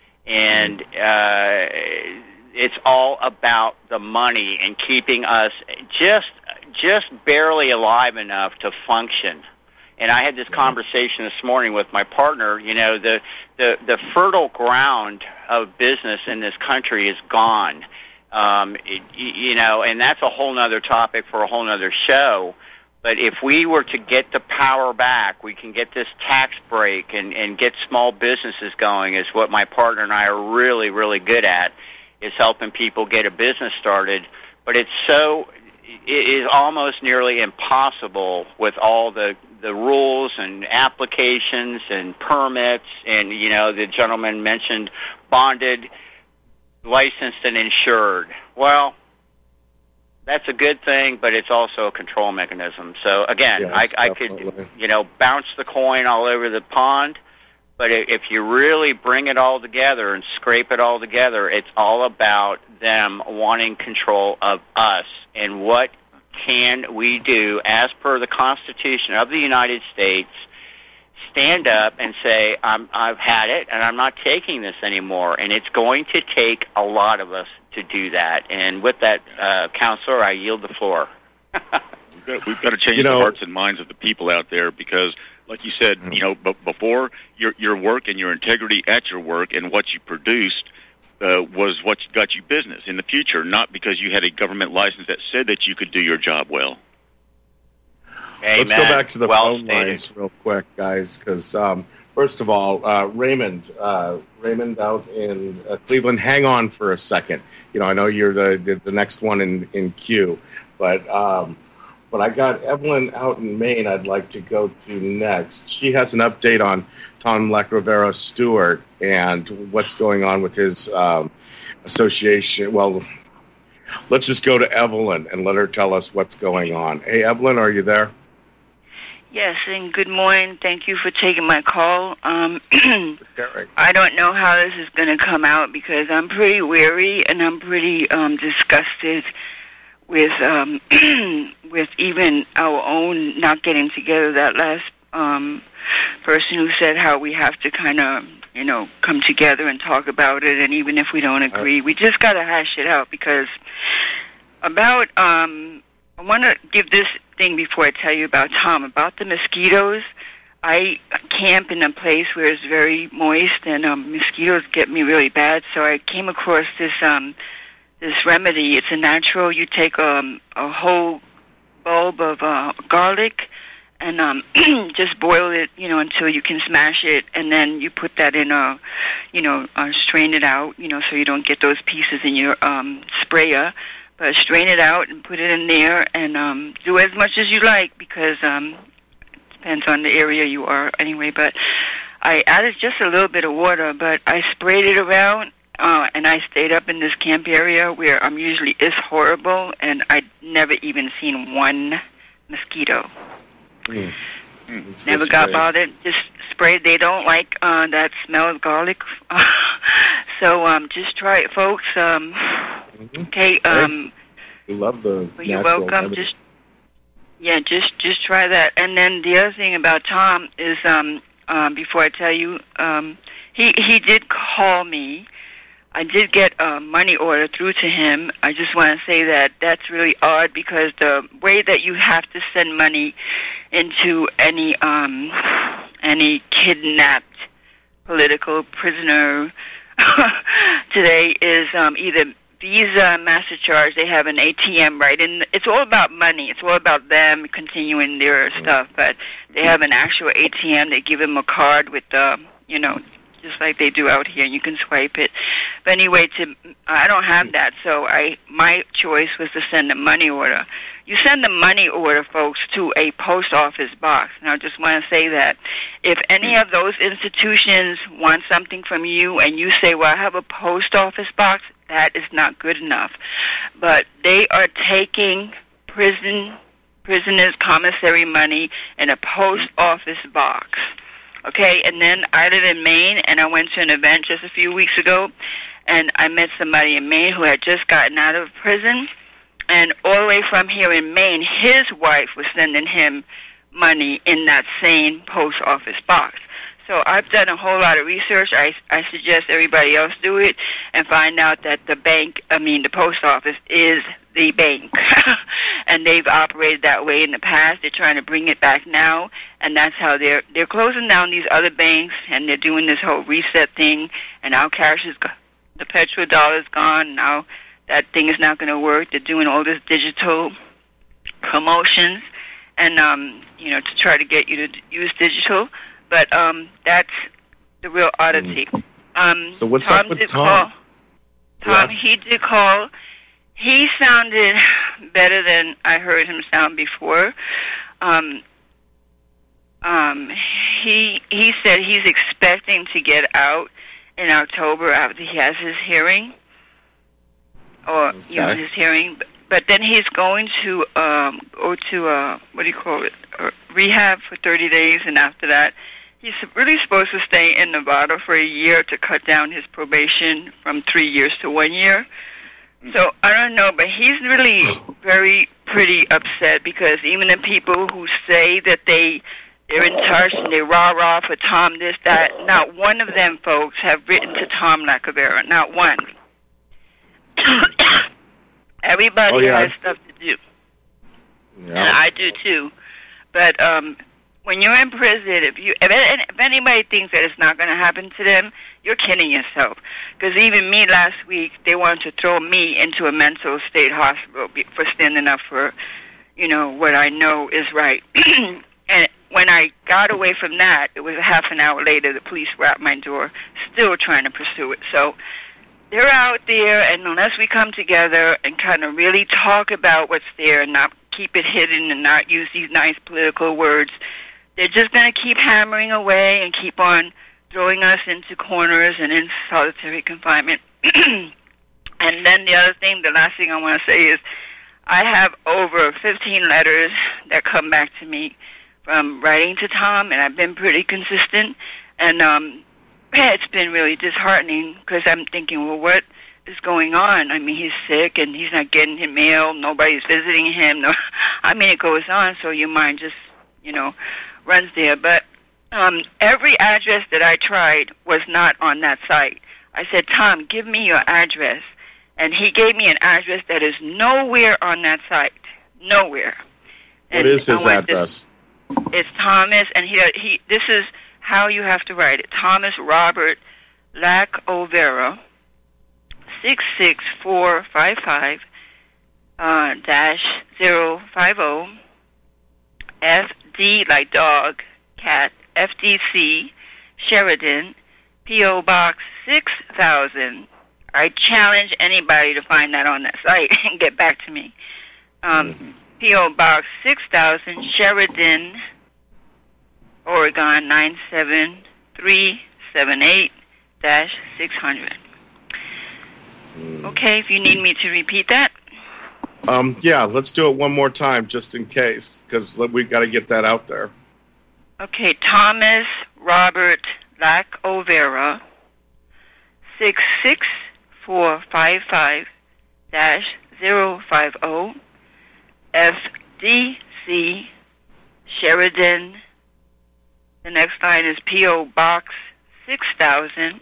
Speaker 3: And uh, it's all about the money and keeping us just just barely alive enough to function. And I had this conversation this morning with my partner. You know, the, the, the fertile ground of business in this country is gone. Um, it, you know, and that's a whole other topic for a whole other show. But if we were to get the power back, we can get this tax break and, and get small businesses going, is what my partner and I are really, really good at, is helping people get a business started. But it's so... it is almost nearly impossible with all the, the rules and applications and permits. And, you know, the gentleman mentioned bonded, licensed, and insured. Well, that's a good thing, but it's also a control mechanism. So, again, yes, I, I could, you know, bounce the coin all over the pond. But if you really bring it all together and scrape it all together, it's all about them wanting control of us. And what can we do, as per the Constitution of the United States, stand up and say, I'm, I've had it, and I'm not taking this anymore. And it's going to take a lot of us to do that. And with that, uh, Counselor, I yield the floor.
Speaker 4: we've, got, we've got to change
Speaker 2: you know,
Speaker 4: the hearts and minds of the people out there, because like you said, you know, b- before your your work and your integrity at your work and what you produced uh, was what got you business in the future, not because you had a government license that said that you could do your job well.
Speaker 3: Amen.
Speaker 2: Let's go back to the
Speaker 3: well
Speaker 2: phone
Speaker 3: stated.
Speaker 2: lines real quick, guys, because um, first of all, uh, Raymond, uh, Raymond out in uh, Cleveland, hang on for a second. You know, I know you're the the, the next one in, in queue, but... Um, But I got Evelyn out in Maine I'd like to go to next. She has an update on Tom Lacrovera Stewart and what's going on with his um, association. Well, let's just go to Evelyn and let her tell us what's going on. Hey, Evelyn, are you there?
Speaker 15: Yes, and good morning. Thank you for taking my call. Um, I don't know how this is going to come out, because I'm pretty weary and I'm pretty um, disgusted with um, with even our own not getting together that last um, person who said how we have to kind of, you know, come together and talk about it, and even if we don't agree, we just got to hash it out. Because about, um, I want to give this thing before I tell you about Tom, about the mosquitoes. I camp in a place where it's very moist, and um, mosquitoes get me really bad. So I came across this um, this remedy. It's a natural. You take um, a whole bulb of uh, garlic and um, just boil it, you know, until you can smash it, and then you put that in a, you know, uh, strain it out, you know, so you don't get those pieces in your um, sprayer. But strain it out and put it in there, and um, do as much as you like, because um, depends on the area you are anyway, but I added just a little bit of water, but I sprayed it around, uh, and I stayed up in this camp area where I'm usually is horrible, and I'd never even seen one mosquito. Mm. Mm. Never got spray. bothered. Just sprayed. They don't like uh, that smell of garlic. So um, just try it, folks. Um, mm-hmm. Okay. Um,
Speaker 2: we love the
Speaker 15: well, you're welcome. Remedy. Just Yeah, just just try that. And then the other thing about Tom is, um, um, before I tell you, um, he he did call me. I did get a money order through to him. I just want to say that that's really odd, because the way that you have to send money into any um, any kidnapped political prisoner today is um, either Visa, MasterCharge. They have an A T M, right? And it's all about money. It's all about them continuing their stuff. But they have an actual A T M. They give them a card with, uh, you know, just like they do out here. You can swipe it. But anyway, to I don't have that, so I my choice was to send a money order. You send the money order, folks, to a post office box. Now, I just want to say that if any of those institutions want something from you and you say, well, I have a post office box, that is not good enough. But they are taking prison prisoners' commissary money in a post office box. Okay, and then I live in Maine, and I went to an event just a few weeks ago, and I met somebody in Maine who had just gotten out of prison, and all the way from here in Maine, his wife was sending him money in that same post office box. So I've done a whole lot of research. I, I suggest everybody else do it and find out that the bank, I mean the post office, is the bank. And they've operated that way in the past. They're trying to bring it back now, and that's how they're they're closing down these other banks, and they're doing this whole reset thing, and now cash is, the petrodollar is gone. Now that thing is not going to work. They're doing all this digital promotions, and, um, you know, to try to get you to use digital. But um, that's the real oddity. Um,
Speaker 2: so what's
Speaker 15: Tom
Speaker 2: up with
Speaker 15: did
Speaker 2: Tom?
Speaker 15: Call. Tom,
Speaker 2: yeah.
Speaker 15: he did call. He sounded better than I heard him sound before. Um, um, he he said he's expecting to get out in October after he has his hearing, or okay. you know his hearing. But then he's going to um, go to uh, what do you call it, uh, rehab for thirty days, and after that, he's really supposed to stay in Nevada for a year to cut down his probation from three years to one year. So I don't know, but he's really very pretty upset, because even the people who say that they they're in touch and they rah rah for Tom this that, not one of them folks have written to Tom Lacavera, not one. Everybody oh, yeah. has stuff to do, yeah. and I do too. But um, when you're in prison, if you if, if anybody thinks that it's not going to happen to them, you're kidding yourself. Because even me last week, they wanted to throw me into a mental state hospital for standing up for, you know, what I know is right. And when I got away from that, it was a half an hour later, the police were at my door, still trying to pursue it. So they're out there, and unless we come together and kind of really talk about what's there and not keep it hidden and not use these nice political words, they're just going to keep hammering away and keep on throwing us into corners and in solitary confinement. And then the other thing, the last thing I want to say is I have over fifteen letters that come back to me from writing to Tom, and I've been pretty consistent. And um, it's been really disheartening, because I'm thinking, well, what is going on? I mean, he's sick, and he's not getting his mail. Nobody's visiting him. No, I mean, it goes on, so your mind just, you know, runs there. But um, every address that I tried was not on that site. I said, Tom, give me your address. And he gave me an address that is nowhere on that site. Nowhere.
Speaker 2: What
Speaker 15: and
Speaker 2: is his address?
Speaker 15: To, it's Thomas, and he he. This is how you have to write it. Thomas Robert Lack Overa, six six four five five uh, dash zero five zero F D like dog cat F D C Sheridan P O Box six thousand. I challenge anybody to find that on that site and get back to me. Um, mm-hmm. P O Box six thousand, Sheridan, Oregon nine seven three seven eight dash six hundred. Mm. Okay, if you need me to repeat that.
Speaker 2: Um, yeah, let's do it one more time just in case, because we got to get that out there.
Speaker 15: Okay, Thomas Robert Lack Overa, six six four five five dash zero five zero F D C Sheridan. The next line is P O Box six thousand,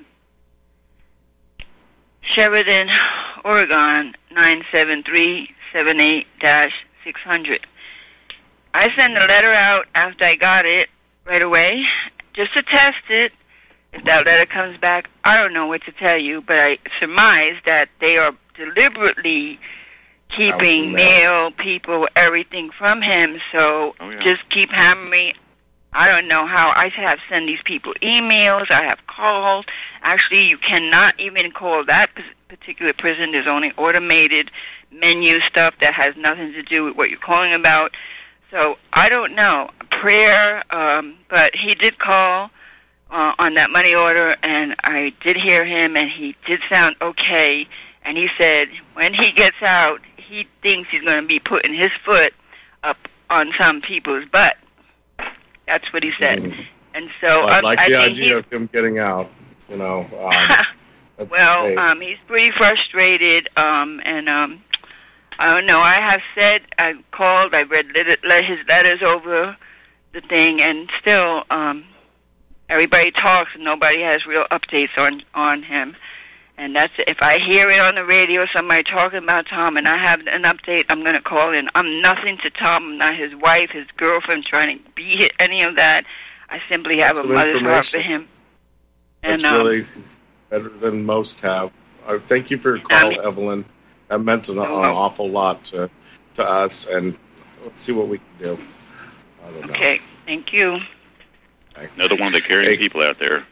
Speaker 15: Sheridan, Oregon nine seven three seven eight dash six hundred. I sent the letter out after I got it right away, just to test it. If that letter comes back, I don't know what to tell you, but I surmise that they are deliberately keeping mail, people, everything from him. So oh, yeah. just keep hammering. I don't know how. I have sent these people emails. I have called. Actually, you cannot even call that particular prison. There's only automated menu stuff that has nothing to do with what you're calling about. So I don't know. Prayer, um, but he did call uh, on that money order, and I did hear him, and he did sound okay. And he said when he gets out, he thinks he's going to be putting his foot up on some people's butt. That's what he said. Mm. And so
Speaker 2: I like
Speaker 15: I,
Speaker 2: the
Speaker 15: I
Speaker 2: idea
Speaker 15: he,
Speaker 2: of him getting out. You know. Um,
Speaker 15: well, um, he's pretty frustrated, um, and um, I don't know. I have said, I called, I read let his letters over the thing, and still, um, everybody talks, and nobody has real updates on on him. And that's if I hear it on the radio, somebody talking about Tom, and I have an update, I'm going to call in. I'm nothing to Tom. I'm not his wife, his girlfriend, trying to be any of that. I simply have
Speaker 2: that's
Speaker 15: a mother's heart for him.
Speaker 2: That's
Speaker 15: and, um,
Speaker 2: really better than most have. Uh, thank you for your call, I mean, Evelyn. That meant an, an awful lot to to us, and let's see what we can do. I don't know.
Speaker 15: Okay, thank you.
Speaker 4: Another one of the caring hey. people out there.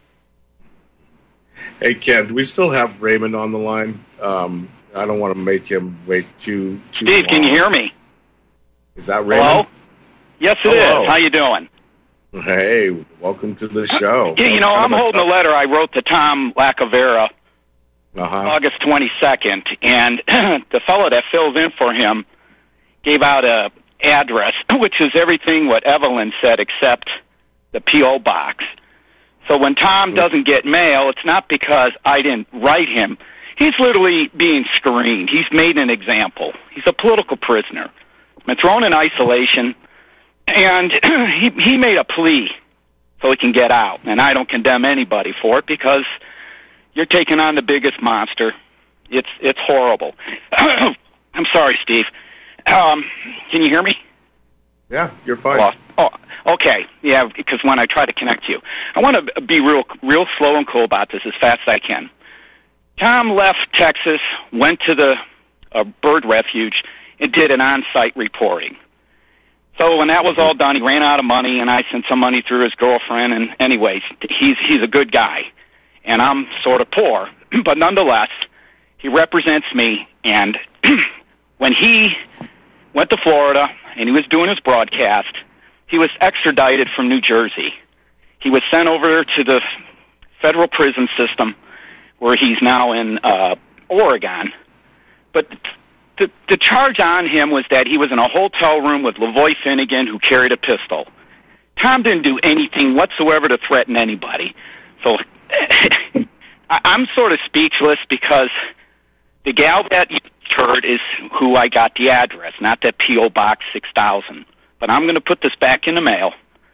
Speaker 2: Hey, Ken, do we still have Raymond on the line? Um, I don't want to make him wait too too
Speaker 16: Steve,
Speaker 2: long.
Speaker 16: can you hear me?
Speaker 2: Is that Raymond?
Speaker 16: Hello? Yes, it
Speaker 2: Hello.
Speaker 16: is. How you doing?
Speaker 2: Hey, welcome to the show.
Speaker 16: Yeah, you know, I'm holding a letter I wrote to Tom Lacavera uh-huh. August twenty-second, and the fellow that fills in for him gave out a address, which is everything what Evelyn said except the P O box. So when Tom doesn't get mail, it's not because I didn't write him. He's literally being screened. He's made an example. He's a political prisoner. Been thrown in isolation, and he he made a plea so he can get out. And I don't condemn anybody for it because you're taking on the biggest monster. It's it's horrible. I'm sorry, Steve. Um, can you hear me?
Speaker 2: Yeah, you're fine.
Speaker 16: Well, oh, okay. Yeah, because when I try to connect you, I want to be real, real slow and cool about this as fast as I can. Tom left Texas, went to the uh, bird refuge, and did an on-site reporting. So when that was all done, he ran out of money, and I sent some money through his girlfriend. And anyways, he's he's a good guy, and I'm sort of poor, but nonetheless, he represents me. And when he went to Florida and he was doing his broadcast, he was extradited from New Jersey. He was sent over to the federal prison system, where he's now in uh, Oregon. But the, the charge on him was that he was in a hotel room with Lavoy Finnegan, who carried a pistol. Tom didn't do anything whatsoever to threaten anybody. So I'm sort of speechless because the gal that you heard is who I got the address, not that P O Box six thousand. But I'm going to put this back in the mail.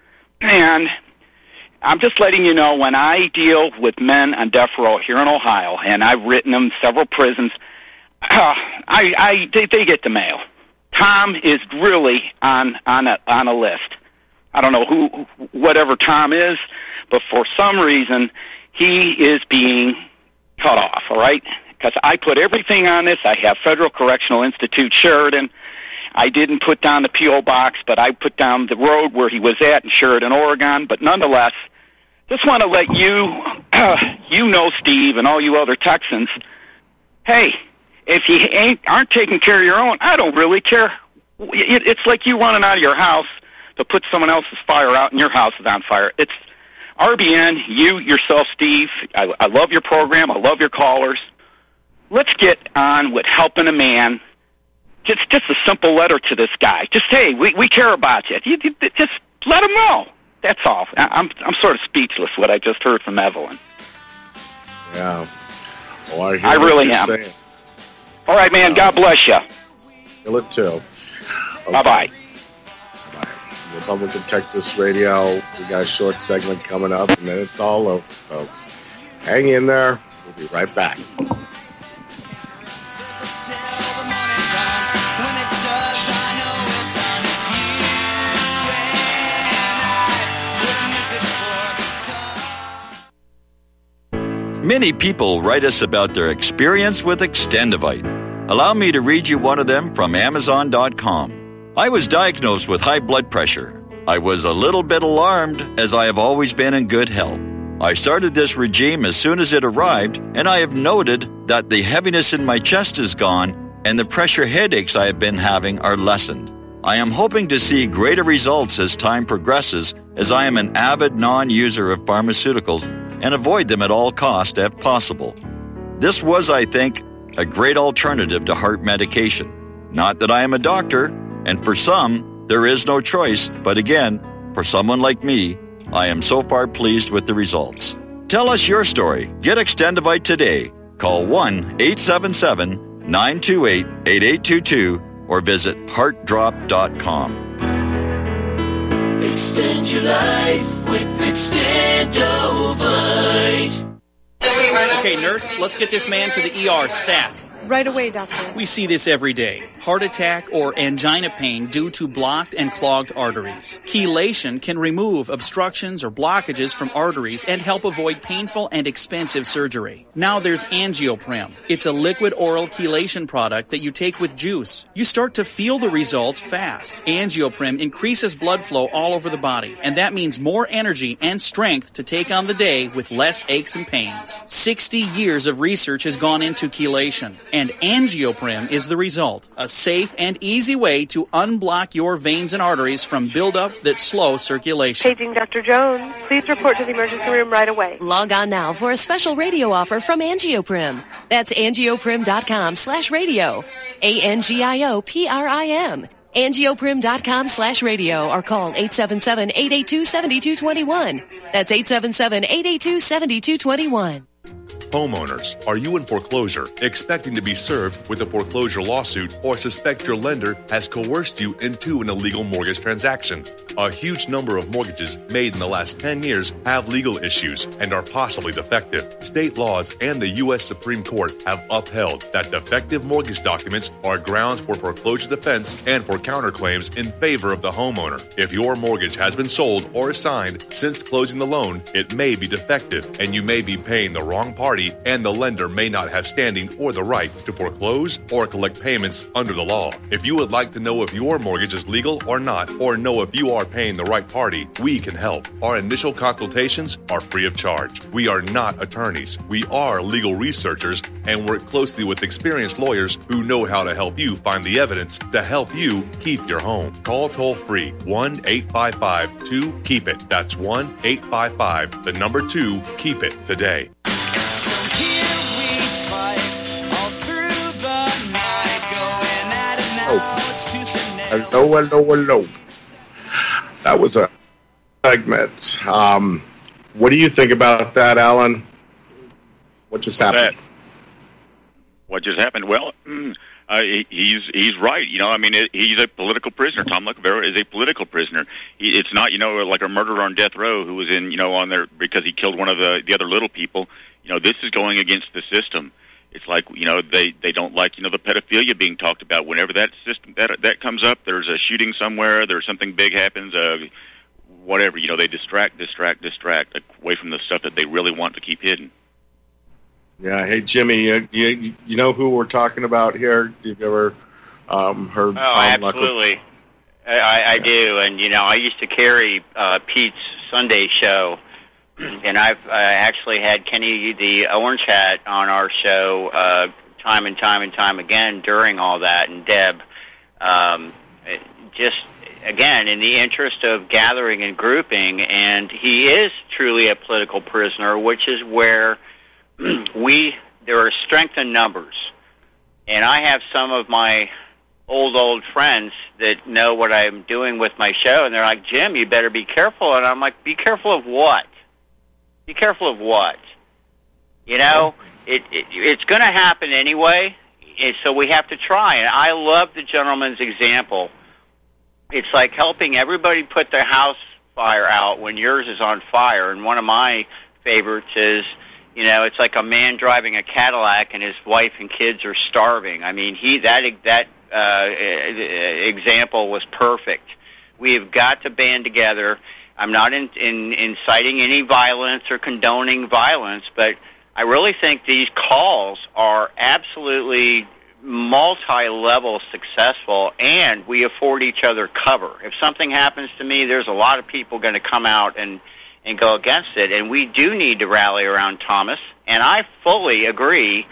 Speaker 16: And I'm just letting you know, when I deal with men on death row here in Ohio, and I've written them several prisons, uh, I, I they, they get the mail. Tom is really on on a, on a list. I don't know who, whatever Tom is, but for some reason, he is being cut off, all right? Because I put everything on this. I have Federal Correctional Institute, Sheridan. I didn't put down the P O box, but I put down the road where he was at in Sheridan, Oregon. But nonetheless, just want to let you, uh, you know, Steve, and all you other Texans, hey, if you ain't aren't taking care of your own, I don't really care. It, it's like you running out of your house to put someone else's fire out, and your house is on fire. It's R B N, you, yourself, Steve. I, I love your program. I love your callers. Let's get on with helping a man. Just just a simple letter to this guy. Just, hey, we, we care about you. You, you. Just let him know. That's all. I, I'm I'm sort of speechless what I just heard from Evelyn.
Speaker 2: Yeah. Well, I, hear
Speaker 16: I really
Speaker 2: what
Speaker 16: am.
Speaker 2: you're saying.
Speaker 16: All right, man. God bless you.
Speaker 2: Feel it too. Okay.
Speaker 16: Bye-bye.
Speaker 2: Republican Texas Radio. We got a short segment coming up, and then it's all over, folks. Hang in there. We'll be right back.
Speaker 7: Many people write us about their experience with Extendivite. Allow me to read you one of them from Amazon dot com. I was diagnosed with high blood pressure. I was a little bit alarmed, as I have always been in good health. I started this regime as soon as it arrived, and I have noted that the heaviness in my chest is gone and the pressure headaches I have been having are lessened. I am hoping to see greater results as time progresses, as I am an avid non-user of pharmaceuticals and avoid them at all costs if possible. This was, I think, a great alternative to heart medication. Not that I am a doctor, and for some, there is no choice, but again, for someone like me, I am so far pleased with the results. Tell us your story. Get Extendivite today. Call one eight seven seven, nine two eight, eight eight two two or visit heart drop dot com.
Speaker 8: Extend your life with Extendovite.
Speaker 17: Okay, nurse, let's get this man to the E R stat.
Speaker 18: Right away, doctor.
Speaker 17: We see this every day. Heart attack or angina pain due to blocked and clogged arteries. Chelation can remove obstructions or blockages from arteries and help avoid painful and expensive surgery. Now there's Angioprim. It's a liquid oral chelation product that you take with juice. You start to feel the results fast. Angioprim increases blood flow all over the body, and that means more energy and strength to take on the day with less aches and pains. sixty years of research has gone into chelation, and Angioprim is the result. A safe and easy way to unblock your veins and arteries from buildup that slow circulation.
Speaker 18: Paging Doctor Jones. Please report to the emergency room right away.
Speaker 19: Log on now for a special radio offer from Angioprim. That's angioprim.com slash radio. A-N-G-I-O-P-R-I-M. Angioprim.com slash radio or call eight seven seven, eight eight two, seven two two one. That's eight seven seven, eight eight two, seven two two one.
Speaker 20: Homeowners, are you in foreclosure, expecting to be served with a foreclosure lawsuit, or suspect your lender has coerced you into an illegal mortgage transaction? A huge number of mortgages made in the last ten years have legal issues and are possibly defective. State laws and the U S Supreme Court have upheld that defective mortgage documents are grounds for foreclosure defense and for counterclaims in favor of the homeowner. If your mortgage has been sold or assigned since closing the loan, it may be defective and you may be paying the wrong party, and the lender may not have standing or the right to foreclose or collect payments under the law. If you would like to know if your mortgage is legal or not, or know if you are paying the right party, we can help. Our initial consultations are free of charge. We are not attorneys. We are legal researchers and work closely with experienced lawyers who know how to help you find the evidence to help you keep your home. Call toll free one eight five five, two, keep it. That's one eight five five, the number two, keep it today.
Speaker 2: Hello, hello, hello. That was a segment. Um, what do you think about that, Alan? What just
Speaker 4: What's
Speaker 2: happened?
Speaker 4: That? What just happened? Well, mm, Uh, he, he's he's right. You know, I mean, it, he's a political prisoner. Tom Lacovera is a political prisoner. He, it's not, you know, like a murderer on death row who was in, you know, on there because he killed one of the the other little people. You know, this is going against the system. It's like, you know, they they don't like, you know, the pedophilia being talked about. Whenever that system that that comes up, there's a shooting somewhere, there's something big happens, uh, whatever. You know, they distract, distract, distract away from the stuff that they really want to keep hidden.
Speaker 2: Yeah. Hey, Jimmy, you, you, you know who we're talking about here? You've ever um, heard?
Speaker 3: Oh,
Speaker 2: Tom
Speaker 3: absolutely. I, I, I do, and you know, I used to carry uh, Pete's Sunday show, and I've uh, actually had Kenny the Orange Hat on our show uh, time and time and time again during all that, and Deb. Um, just again, in the interest of gathering and grouping, and he is truly a political prisoner, which is where we there are strength in numbers, and I have some of my old old friends that know what I'm doing with my show, and they're like, Jim, you better be careful. And I'm like, be careful of what? Be careful of what? You know, it, it it's going to happen anyway, and so we have to try. And I love the gentleman's example. It's like helping everybody put their house fire out when yours is on fire. And one of my favorites is, you know, it's like a man driving a Cadillac and his wife and kids are starving. I mean, he that that uh, example was perfect. We have got to band together. I'm not in, in, inciting any violence or condoning violence, but I really think these calls are absolutely multi-level successful, and we afford each other cover. If something happens to me, there's a lot of people going to come out and and go against it, and we do need to rally around Thomas, and I fully agree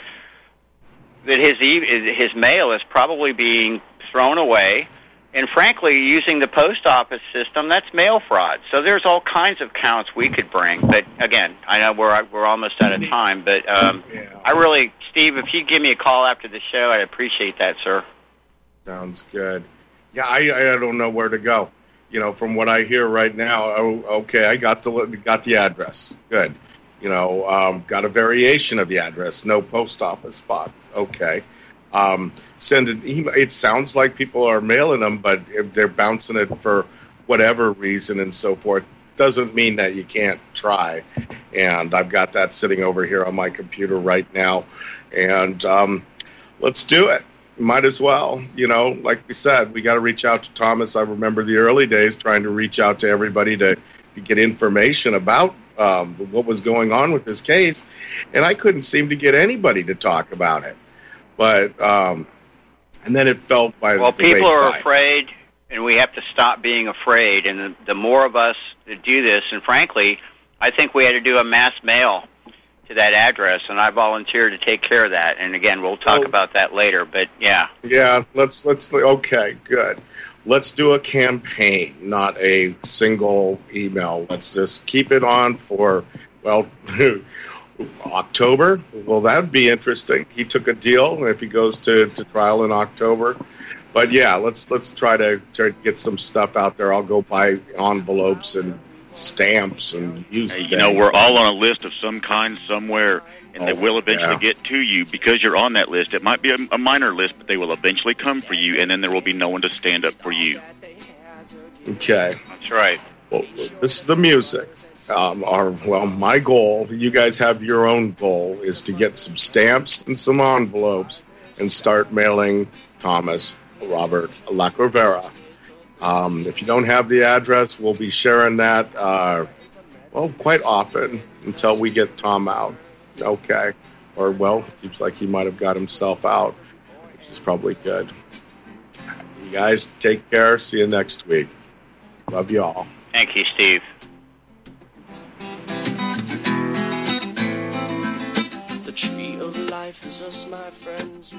Speaker 3: that his his mail is probably being thrown away, and frankly, using the post office system, that's mail fraud. So there's all kinds of counts we could bring, but again, I know we're we're almost out of time, but um, I really, Steve, if you give me a call after the show, I'd appreciate that, sir.
Speaker 2: Sounds good. Yeah, I I don't know where to go. You know, from what I hear right now, oh, okay, I got the got the address. Good. You know, um, got a variation of the address. No post office spots. Okay. Um, send an email. It sounds like people are mailing them, but if they're bouncing it for whatever reason and so forth, doesn't mean that you can't try. And I've got that sitting over here on my computer right now. And um, let's do it. Might as well, you know, like we said, we got to reach out to Thomas. I remember the early days trying to reach out to everybody to, to get information about um, what was going on with this case, and I couldn't seem to get anybody to talk about it. But, um, and then it felt by
Speaker 3: well,
Speaker 2: the
Speaker 3: people
Speaker 2: wayside.
Speaker 3: are afraid, and we have to stop being afraid, and the, the more of us that do this, and frankly, I think we had to do a mass mail to that address, and I volunteered to take care of that. And again, we'll talk well, about that later. But yeah,
Speaker 2: yeah. Let's let's okay, good. Let's do a campaign, not a single email. Let's just keep it on for well, October. Well, that'd be interesting. He took a deal if he goes to, to trial in October. But yeah, let's let's try to, try to get some stuff out there. I'll go buy envelopes and stamps and use
Speaker 4: hey, you know, we're all on a list of some kind somewhere, and oh, they will eventually yeah. get to you because you're on that list. It might be a, a minor list, but they will eventually come for you, and then there will be no one to stand up for you.
Speaker 2: Okay.
Speaker 3: That's right.
Speaker 2: Well, this is the music. Um, our, well, my goal, you guys have your own goal, is to get some stamps and some envelopes and start mailing Thomas Robert Lacovera. Um, if you don't have the address, we'll be sharing that, uh, well, quite often until we get Tom out. Okay. Or, well, seems like he might have got himself out, which is probably good. You guys take care. See you next week. Love you all.
Speaker 3: Thank you, Steve.
Speaker 8: The tree of life is us, my friends.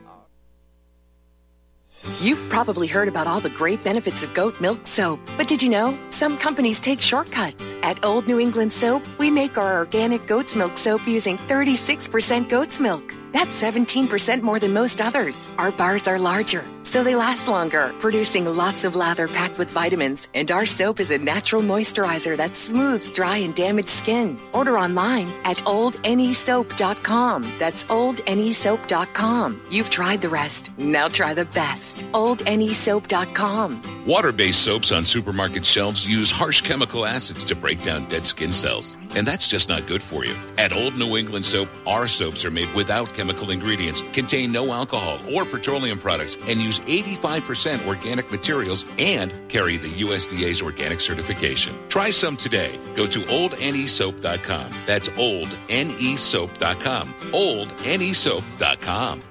Speaker 19: You've probably heard about all the great benefits of goat milk soap, but did you know some companies take shortcuts? At Old New England Soap, we make our organic goat's milk soap using thirty-six percent goat's milk. That's seventeen percent more than most others. Our bars are larger, so they last longer, producing lots of lather packed with vitamins. And our soap is a natural moisturizer that smooths dry and damaged skin. Order online at old n e soap dot com. That's old n e soap dot com. You've tried the rest. Now try the best. old n e soap dot com.
Speaker 21: Water-based soaps on supermarket shelves use harsh chemical acids to break down dead skin cells. And that's just not good for you. At Old New England Soap, our soaps are made without chemical ingredients, contain no alcohol or petroleum products, and use eighty-five percent organic materials and carry the U S D A's organic certification. Try some today. Go to old n e soap dot com. That's old n e soap dot com. old n e soap dot com.